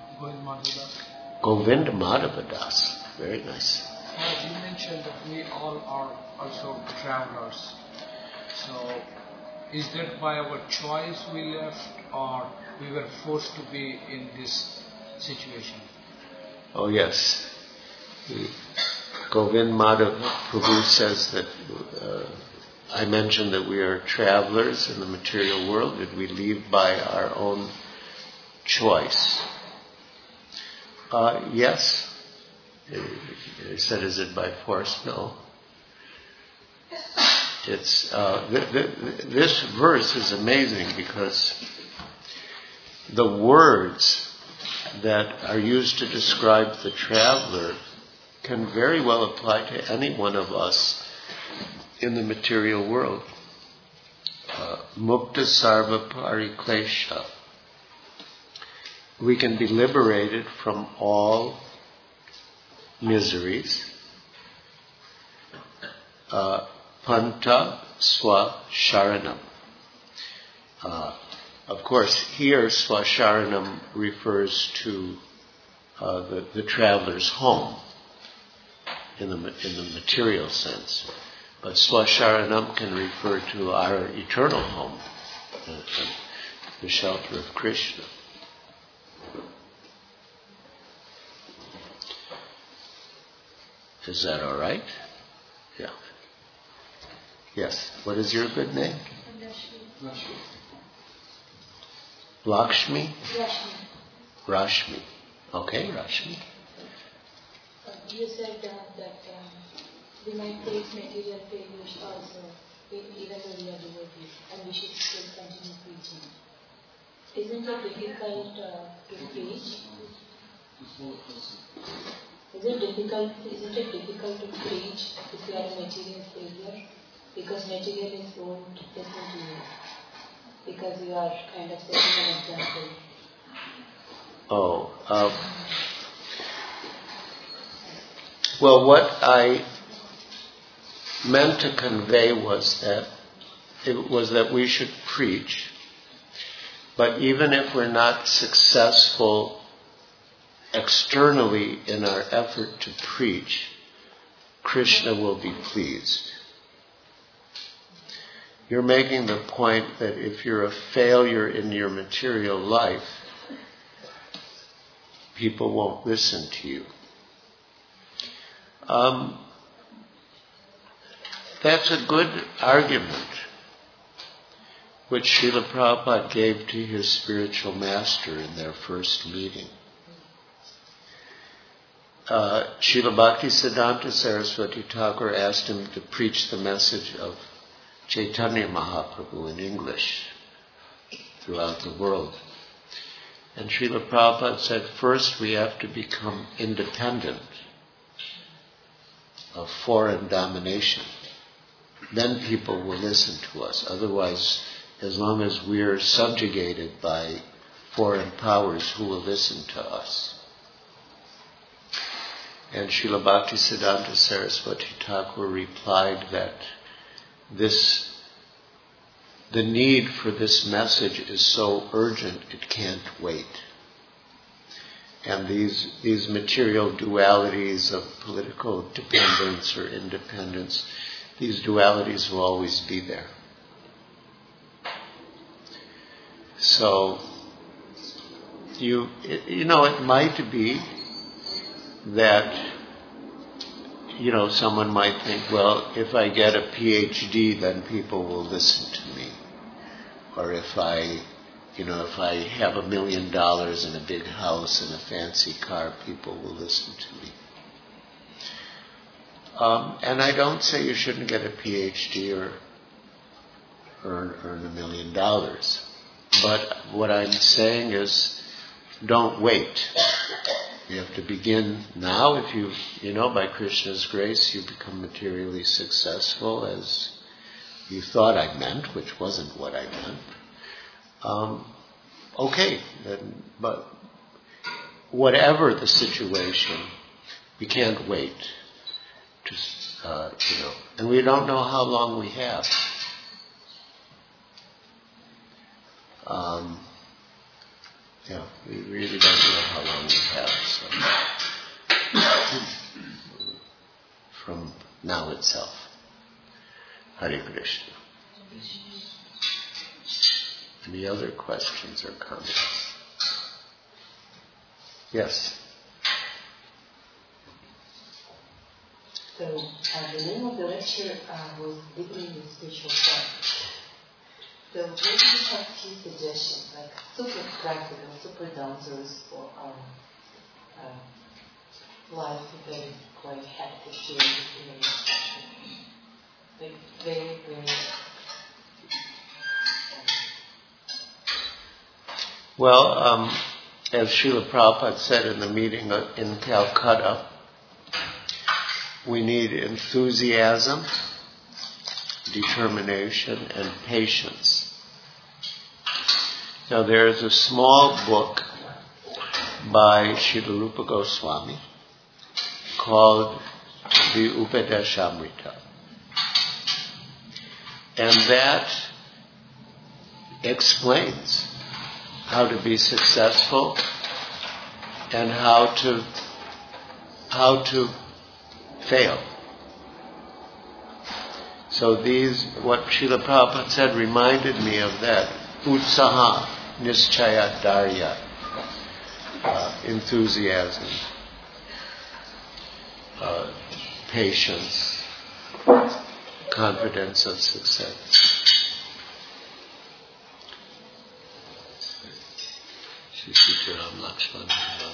Govinda Madhavadas. Very nice. Uh, you mentioned that we all are also travelers. So, is that by our choice we left, or we were forced to be in this situation? Oh, yes. Govind Madhav Prabhu says that uh, I mentioned that we are travelers in the material world. Did we leave by our own choice? Uh, yes. He said, is it by force? No. It's uh, th- th- this verse is amazing because the words that are used to describe the traveler can very well apply to any one of us in the material world. Uh, Mukta sarva pariklesha. We can be liberated from all miseries. Uh, Panta swa sharanam. Uh, of course, here swasharanam refers to uh, the, the traveler's home in the in the material sense, but swasharanam can refer to our eternal home, uh, the shelter of Krishna. Is that all right? Yeah. Yes. What is your good name? Rashmi. Lakshmi? Rashmi. Rashmi. Okay, Rashmi. Uh, you said uh, that um, we might face material failures also, even though we are devotees, and we should still continue preaching. Isn't it difficult uh, to preach? Is it difficult? Isn't it difficult to preach if you are a material failure? Because materialists won't listen to you. Because you are kind of setting an example. Oh, um, well, what I meant to convey was that it was that we should preach, but even if we're not successful externally in our effort to preach, Krishna will be pleased. You're making the point that if you're a failure in your material life, people won't listen to you. Um, that's a good argument, which Srila Prabhupada gave to his spiritual master in their first meeting. Uh, Srila Bhaktisiddhanta Saraswati Thakur asked him to preach the message of Chaitanya Mahaprabhu in English throughout the world. And Srila Prabhupada said, first we have to become independent of foreign domination. Then people will listen to us. Otherwise, as long as we're subjugated by foreign powers who will listen to us. And Srila Bhaktisiddhanta Saraswati Thakur replied that this, the need for this message is so urgent it can't wait. And these these material dualities of political dependence or independence, these dualities will always be there. So, you you know, it might be that, you know, someone might think, well, if I get a P H D, then people will listen to me. Or if I, you know, if I have a million dollars and a big house and a fancy car, people will listen to me. Um, and I don't say you shouldn't get a P H D or earn, earn a million dollars. But what I'm saying is, don't wait. You have to begin now. If you, you know, by Krishna's grace, you become materially successful as you thought I meant, which wasn't what I meant. Um, okay, then, but whatever the situation, we can't wait. To, uh, you know, and we don't know how long we have. Um, Yeah, we really don't know how long we have, so from now itself. Hare Krishna. Any other questions or comments? Yes. So uh, the name of the lecture uh, was Deepening the Spiritual Self. So what do you have few suggestions, like super practical, super down-to-earth for our uh, life that is quite hectic during this period? Like very, very... Well, um, as Srila Prabhupada said in the meeting in Calcutta, we need enthusiasm, determination, and patience. Now there is a small book by Srila Rupa Goswami called the Upadeshamrita. And that explains how to be successful and how to how to fail. So these, what Srila Prabhupada said reminded me of that. Utsaha, Nischaya, Darya, uh, enthusiasm, uh, patience, confidence of success. Sitaram Lakshman.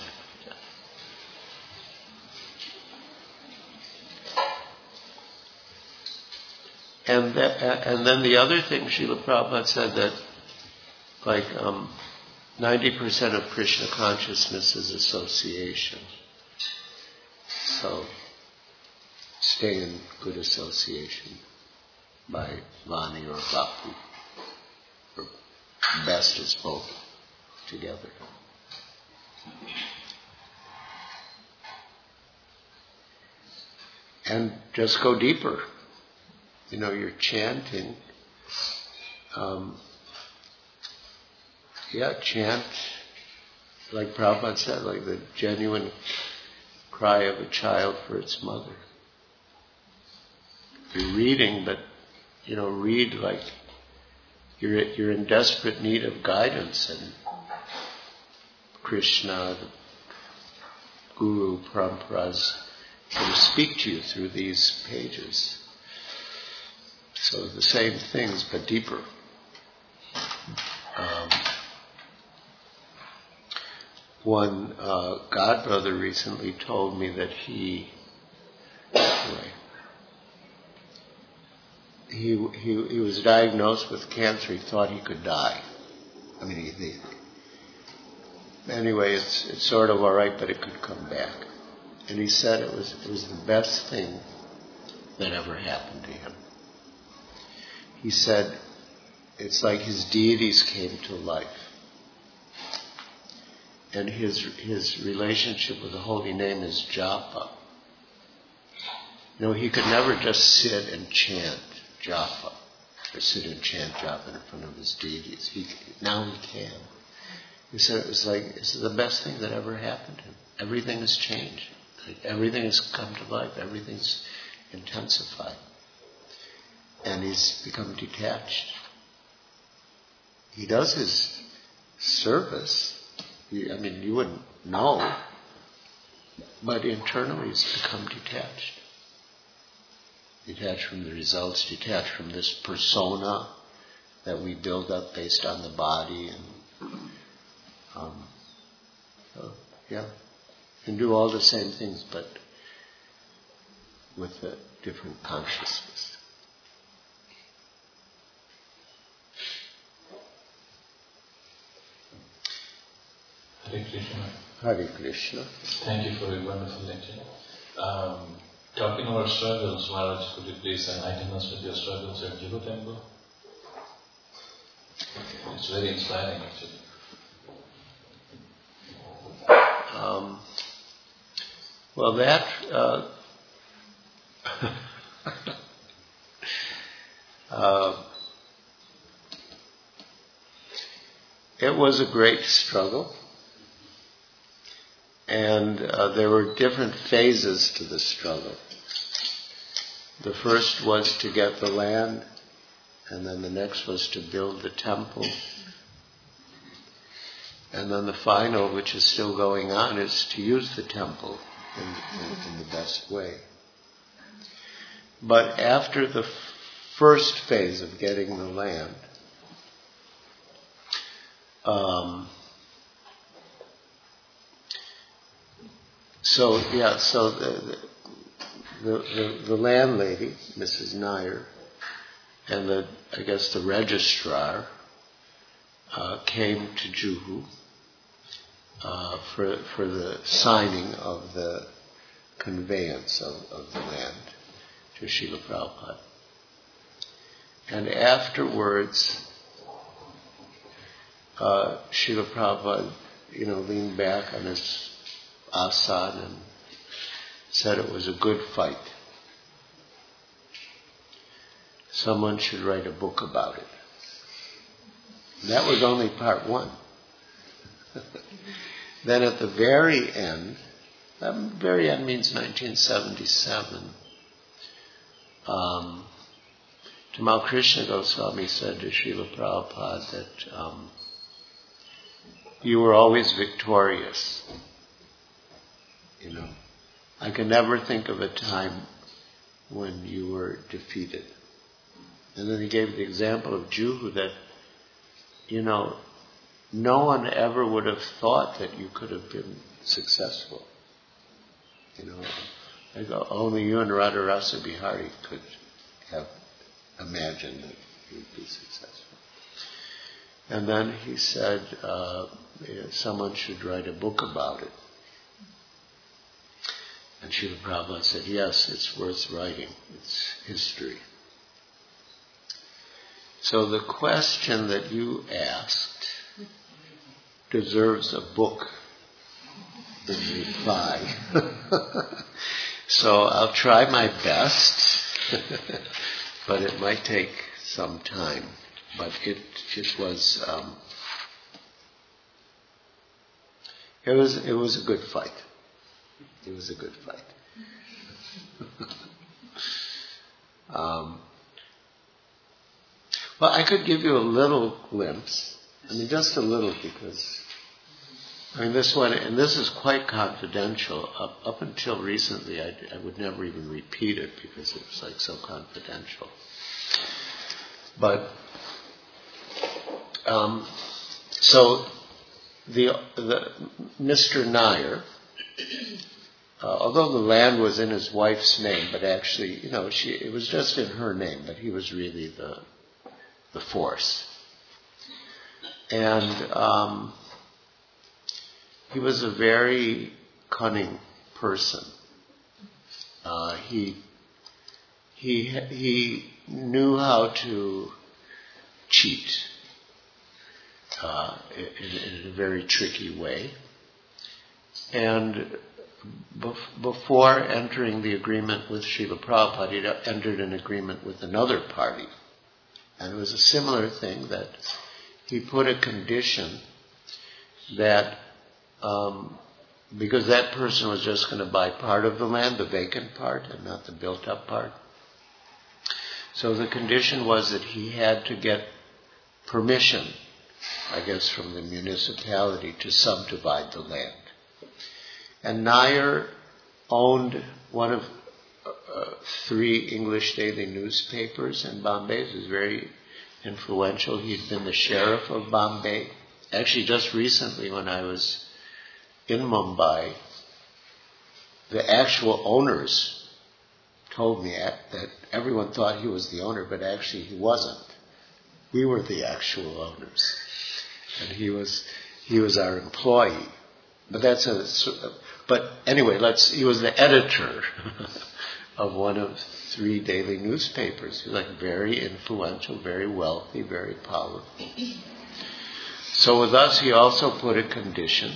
And that, and then the other thing Srila Prabhupada said that like um, ninety percent of Krishna consciousness is association. So stay in good association by Vani or Bhakti. Or best is both together. And just go deeper. You know, you're chanting. Um, yeah, chant, like Prabhupada said, like the genuine cry of a child for its mother. You're reading, but, you know, read like you're you're in desperate need of guidance, and Krishna, the Guru, Paramparas, can speak to you through these pages. So the same things, but deeper. Um, one uh, godbrother recently told me that he, anyway, he he he was diagnosed with cancer. He thought he could die. I mean, he, he, anyway, it's it's sort of all right, but it could come back. And he said it was it was the best thing that ever happened to him. He said it's like his deities came to life. And his his relationship with the holy name is japa. You know, he could never just sit and chant japa, or sit and chant japa in front of his deities. He, now he can. He said it was like, it's the best thing that ever happened to him. Everything has changed. Like everything has come to life. Everything's intensified. And he's become detached. He does his service. You, I mean, you wouldn't know. But internally he's become detached. Detached from the results, detached from this persona that we build up based on the body. And um, so, yeah. Can do all the same things, but with a different consciousness. Hare Krishna. Hare Krishna. Thank you for a wonderful lecture. Um, talking about struggles, Maharaj, could you please enlighten us with your struggles at Jiva Temple? It's very inspiring, actually. Um, well, that uh, uh, it was a great struggle, and uh, there were different phases to the struggle. The first was to get the land, and then the next was to build the temple. And then the final, which is still going on, is to use the temple in, in, in the best way. But after the f- first phase of getting the land, um, so yeah, so the the, the the landlady, Missus Nair, and the I guess the registrar uh, came to Juhu. Uh, for for the signing of the conveyance of, of the land to Srila Prabhupada. And afterwards, uh, Srila Prabhupada, you know, leaned back on his asana and said it was a good fight. Someone should write a book about it. And that was only part one. Then at the very end, that very end means nineteen seventy-seven, um, Tamal Krishna Goswami said to Srila Prabhupada that um, you were always victorious. You know, I can never think of a time when you were defeated. And then he gave the example of Juhu that, you know, no one ever would have thought that you could have been successful. You know, like only you and Radharasa Bihari could have imagined that you would be successful. And then he said, uh, someone should write a book about it. And Srila Prabhupada said, yes, it's worth writing. It's history. So the question that you asked deserves a book in reply. So I'll try my best, but it might take some time. But it it was um, it was it was a good fight. It was a good fight. um, well, I could give you a little glimpse. I mean, just a little, because, I mean, this one, and this is quite confidential. Up, up until recently, I, I would never even repeat it because it was like so confidential. But, um, so, the, the Mister Nair, uh, although the land was in his wife's name, but actually, you know, she, it was just in her name, but he was really the, the force. And um, he was a very cunning person. Uh, he he he knew how to cheat uh, in, in a very tricky way. And bef- before entering the agreement with Srila Prabhupada, he entered an agreement with another party. And it was a similar thing that he put a condition that um, because that person was just going to buy part of the land, the vacant part, and not the built-up part. So the condition was that he had to get permission, I guess, from the municipality to subdivide the land. And Nair owned one of uh, three English daily newspapers in Bombay. He was very influential. He'd been the sheriff of Bombay. Actually, just recently when I was in Mumbai, the actual owners told me that everyone thought he was the owner, but actually he wasn't. We were the actual owners. And he was he was our employee. But that's a but anyway, let's he was the editor of one of three daily newspapers. He was like very influential, very wealthy, very powerful. So with us he also put a condition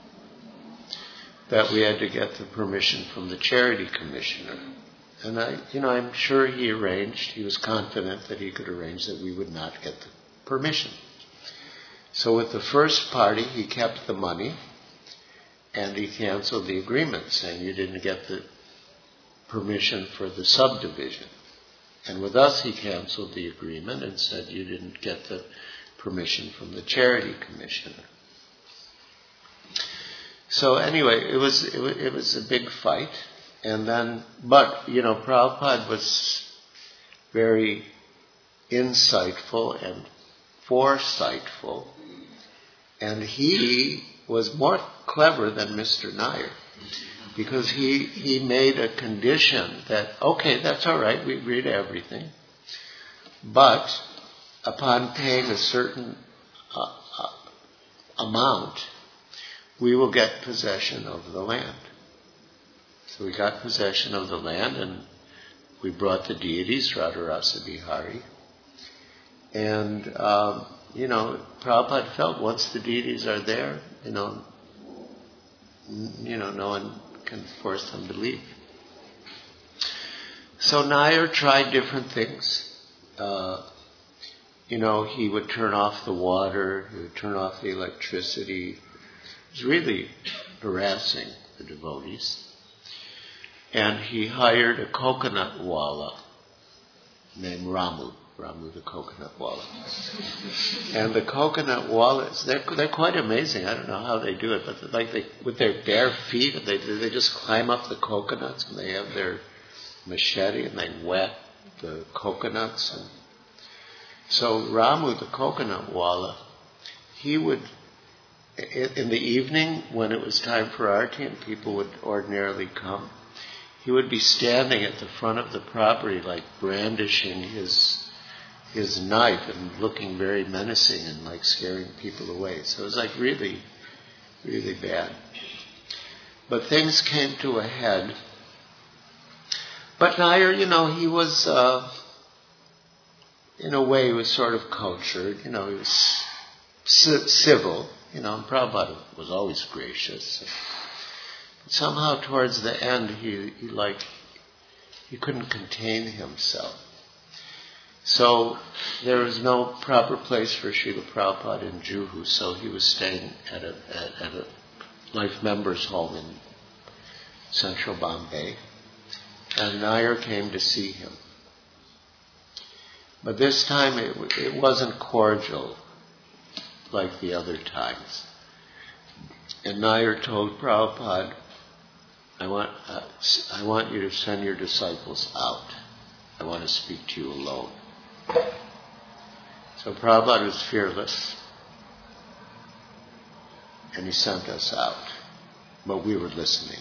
that we had to get the permission from the charity commissioner. And I, you know, I'm sure he arranged, he was confident that he could arrange that we would not get the permission. So with the first party, he kept the money and he canceled the agreement, saying you didn't get the permission for the subdivision. And with us, he canceled the agreement and said you didn't get the permission from the charity commissioner. So anyway, it was, it was it was a big fight, and then, but you know, Prabhupada was very insightful and foresightful, and he was more clever than Mister Nair, because he he made a condition that okay, that's all right, we agree to everything, but upon paying a certain uh, uh, amount, we will get possession of the land. So we got possession of the land and we brought the deities, Radharasa Bihari. And, um, you know, Prabhupada felt once the deities are there, you know, n- you know, no one can force them to leave. So Nair tried different things. Uh, you know, he would turn off the water, he would turn off the electricity. It was really harassing the devotees. And he hired a coconut walla named Ramu, Ramu the coconut walla. And the coconut wallas, they're, they're quite amazing. I don't know how they do it, but like they, with their bare feet, they, they just climb up the coconuts and they have their machete and they wet the coconuts. And so Ramu the coconut walla, he would, in the evening, when it was time for arati and people would ordinarily come, he would be standing at the front of the property, like brandishing his his knife and looking very menacing and like scaring people away. So it was like really, really bad. But things came to a head. But Nair, you know, he was, uh, in a way, he was sort of cultured. You know, he was c- civil. You know, and Prabhupada was always gracious. But somehow towards the end, he, he like, he couldn't contain himself. So there was no proper place for Srila Prabhupada in Juhu, so he was staying at a, at, at a life members home in central Bombay. And Nair came to see him. But this time it, it wasn't cordial like the other times. And Nair told Prabhupada, I want, uh, I want you to send your disciples out. I want to speak to you alone. So Prabhupada was fearless. And he sent us out. But we were listening.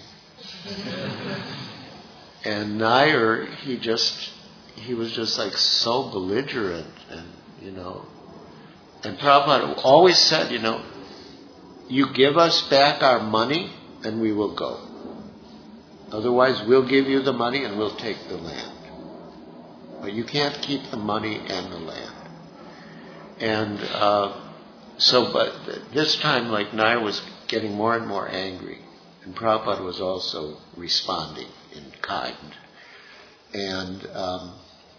And Nair, he just, he was just like so belligerent and, you know, and Prabhupada always said, you know, you give us back our money and we will go. Otherwise, we'll give you the money and we'll take the land. But you can't keep the money and the land. And uh, so, but this time, like, Nair was getting more and more angry, and Prabhupada was also responding in kind. And um,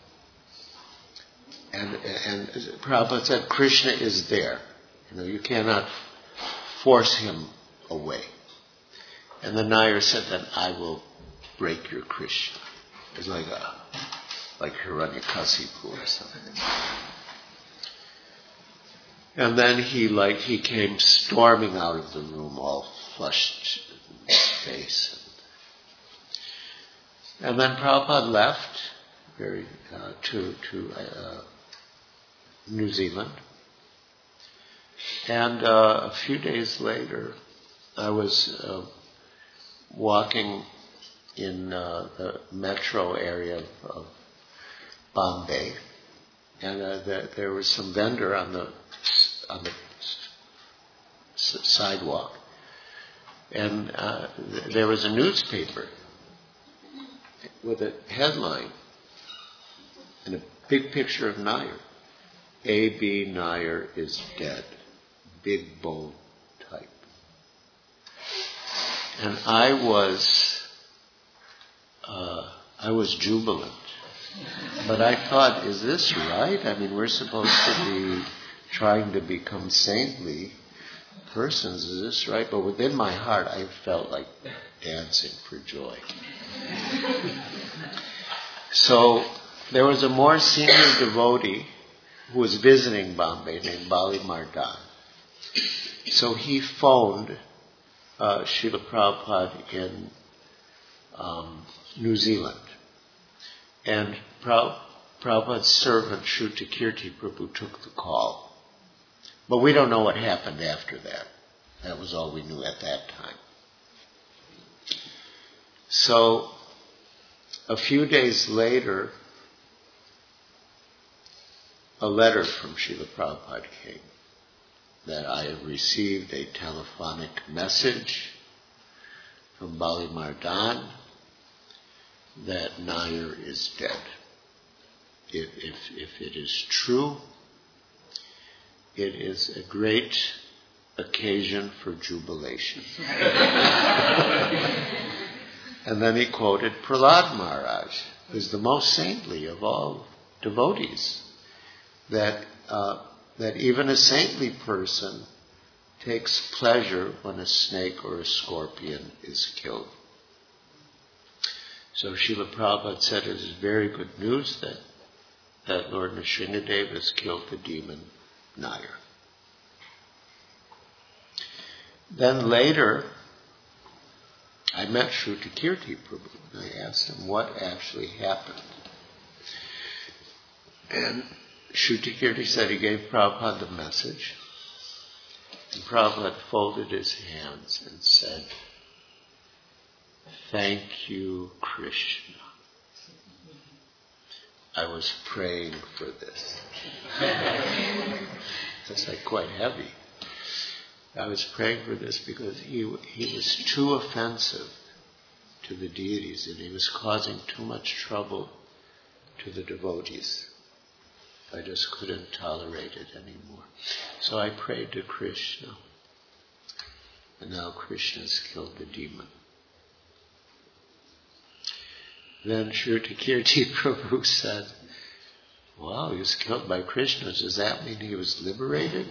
and and Prabhupada said, Krishna is there. You know, you cannot force him away. And the Nair said, then I will break your Krishna. It's like a like Hiranyakasipu or something. And then he like he came storming out of the room, all flushed in his face. And then Prabhupada left very uh, to to uh, New Zealand. And uh, a few days later, I was uh, walking in uh, the metro area of, of Bombay, and uh, the, there was some vendor on the on the s- sidewalk, and uh, th- there was a newspaper with a headline and a big picture of Nair. A B Nair is dead. Big bold type. And I was, uh, I was jubilant. But I thought, is this right? I mean, we're supposed to be trying to become saintly persons. Is this right? But within my heart, I felt like dancing for joy. So there was a more senior devotee who was visiting Bombay named Bali Mardan. So he phoned uh, Srila Prabhupada in um, New Zealand. And Prabh- Prabhupada's servant, Shrutakirti Prabhu, took the call. But we don't know what happened after that. That was all we knew at that time. So a few days later, a letter from Srila Prabhupada came that I have received a telephonic message from Bali Mardan that Nair is dead. If, if, if it is true, it is a great occasion for jubilation. And then he quoted Prahlad Maharaj, who's the most saintly of all devotees, that uh, that even a saintly person takes pleasure when a snake or a scorpion is killed. So Srila Prabhupada said it is very good news that, that Lord Nrsingadev has killed the demon Nair. Then later, I met Shrutakirti Prabhu, and I asked him what actually happened. And Shrutakirti said he gave Prabhupada the message, and Prabhupada folded his hands and said, "Thank you, Krishna. I was praying for this." That's like quite heavy. I was praying for this because he he was too offensive to the deities, and he was causing too much trouble to the devotees. I just couldn't tolerate it anymore. So I prayed to Krishna, and now Krishna's killed the demon. Then Shrutakirti Prabhu said, "Wow, he was killed by Krishna. Does that mean he was liberated?"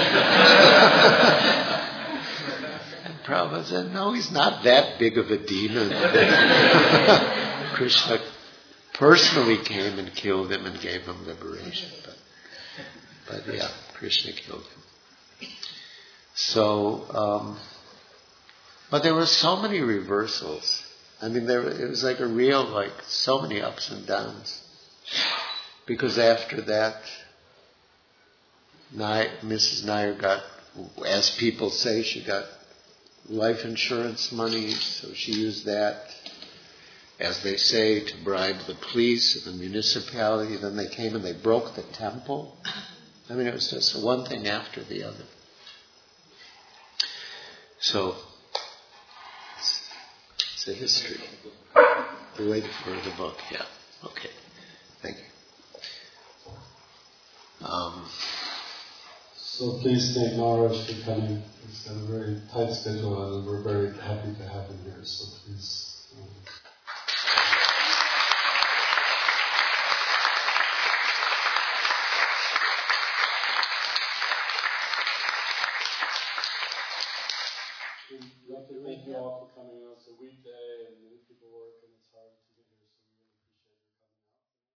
And Prabhupada said, "No, he's not that big of a demon." Krishna personally came and killed him and gave him liberation. But, but yeah, Krishna killed him. So, um, but there were so many reversals. I mean, there it was like a real, like, so many ups and downs. Because after that, Missus Nair got, as people say, she got life insurance money, so she used that, as they say, to bribe the police and the municipality. Then they came and they broke the temple. I mean, it was just one thing after the other. So, it's, it's a history. The way for the book, yeah. Okay. Thank you. Um, So please thank Maharaj for coming. He's got a very tight schedule and we're very happy to have him here. So please. Um, We'd love to thank you all for coming out. It's a weekday and many people work.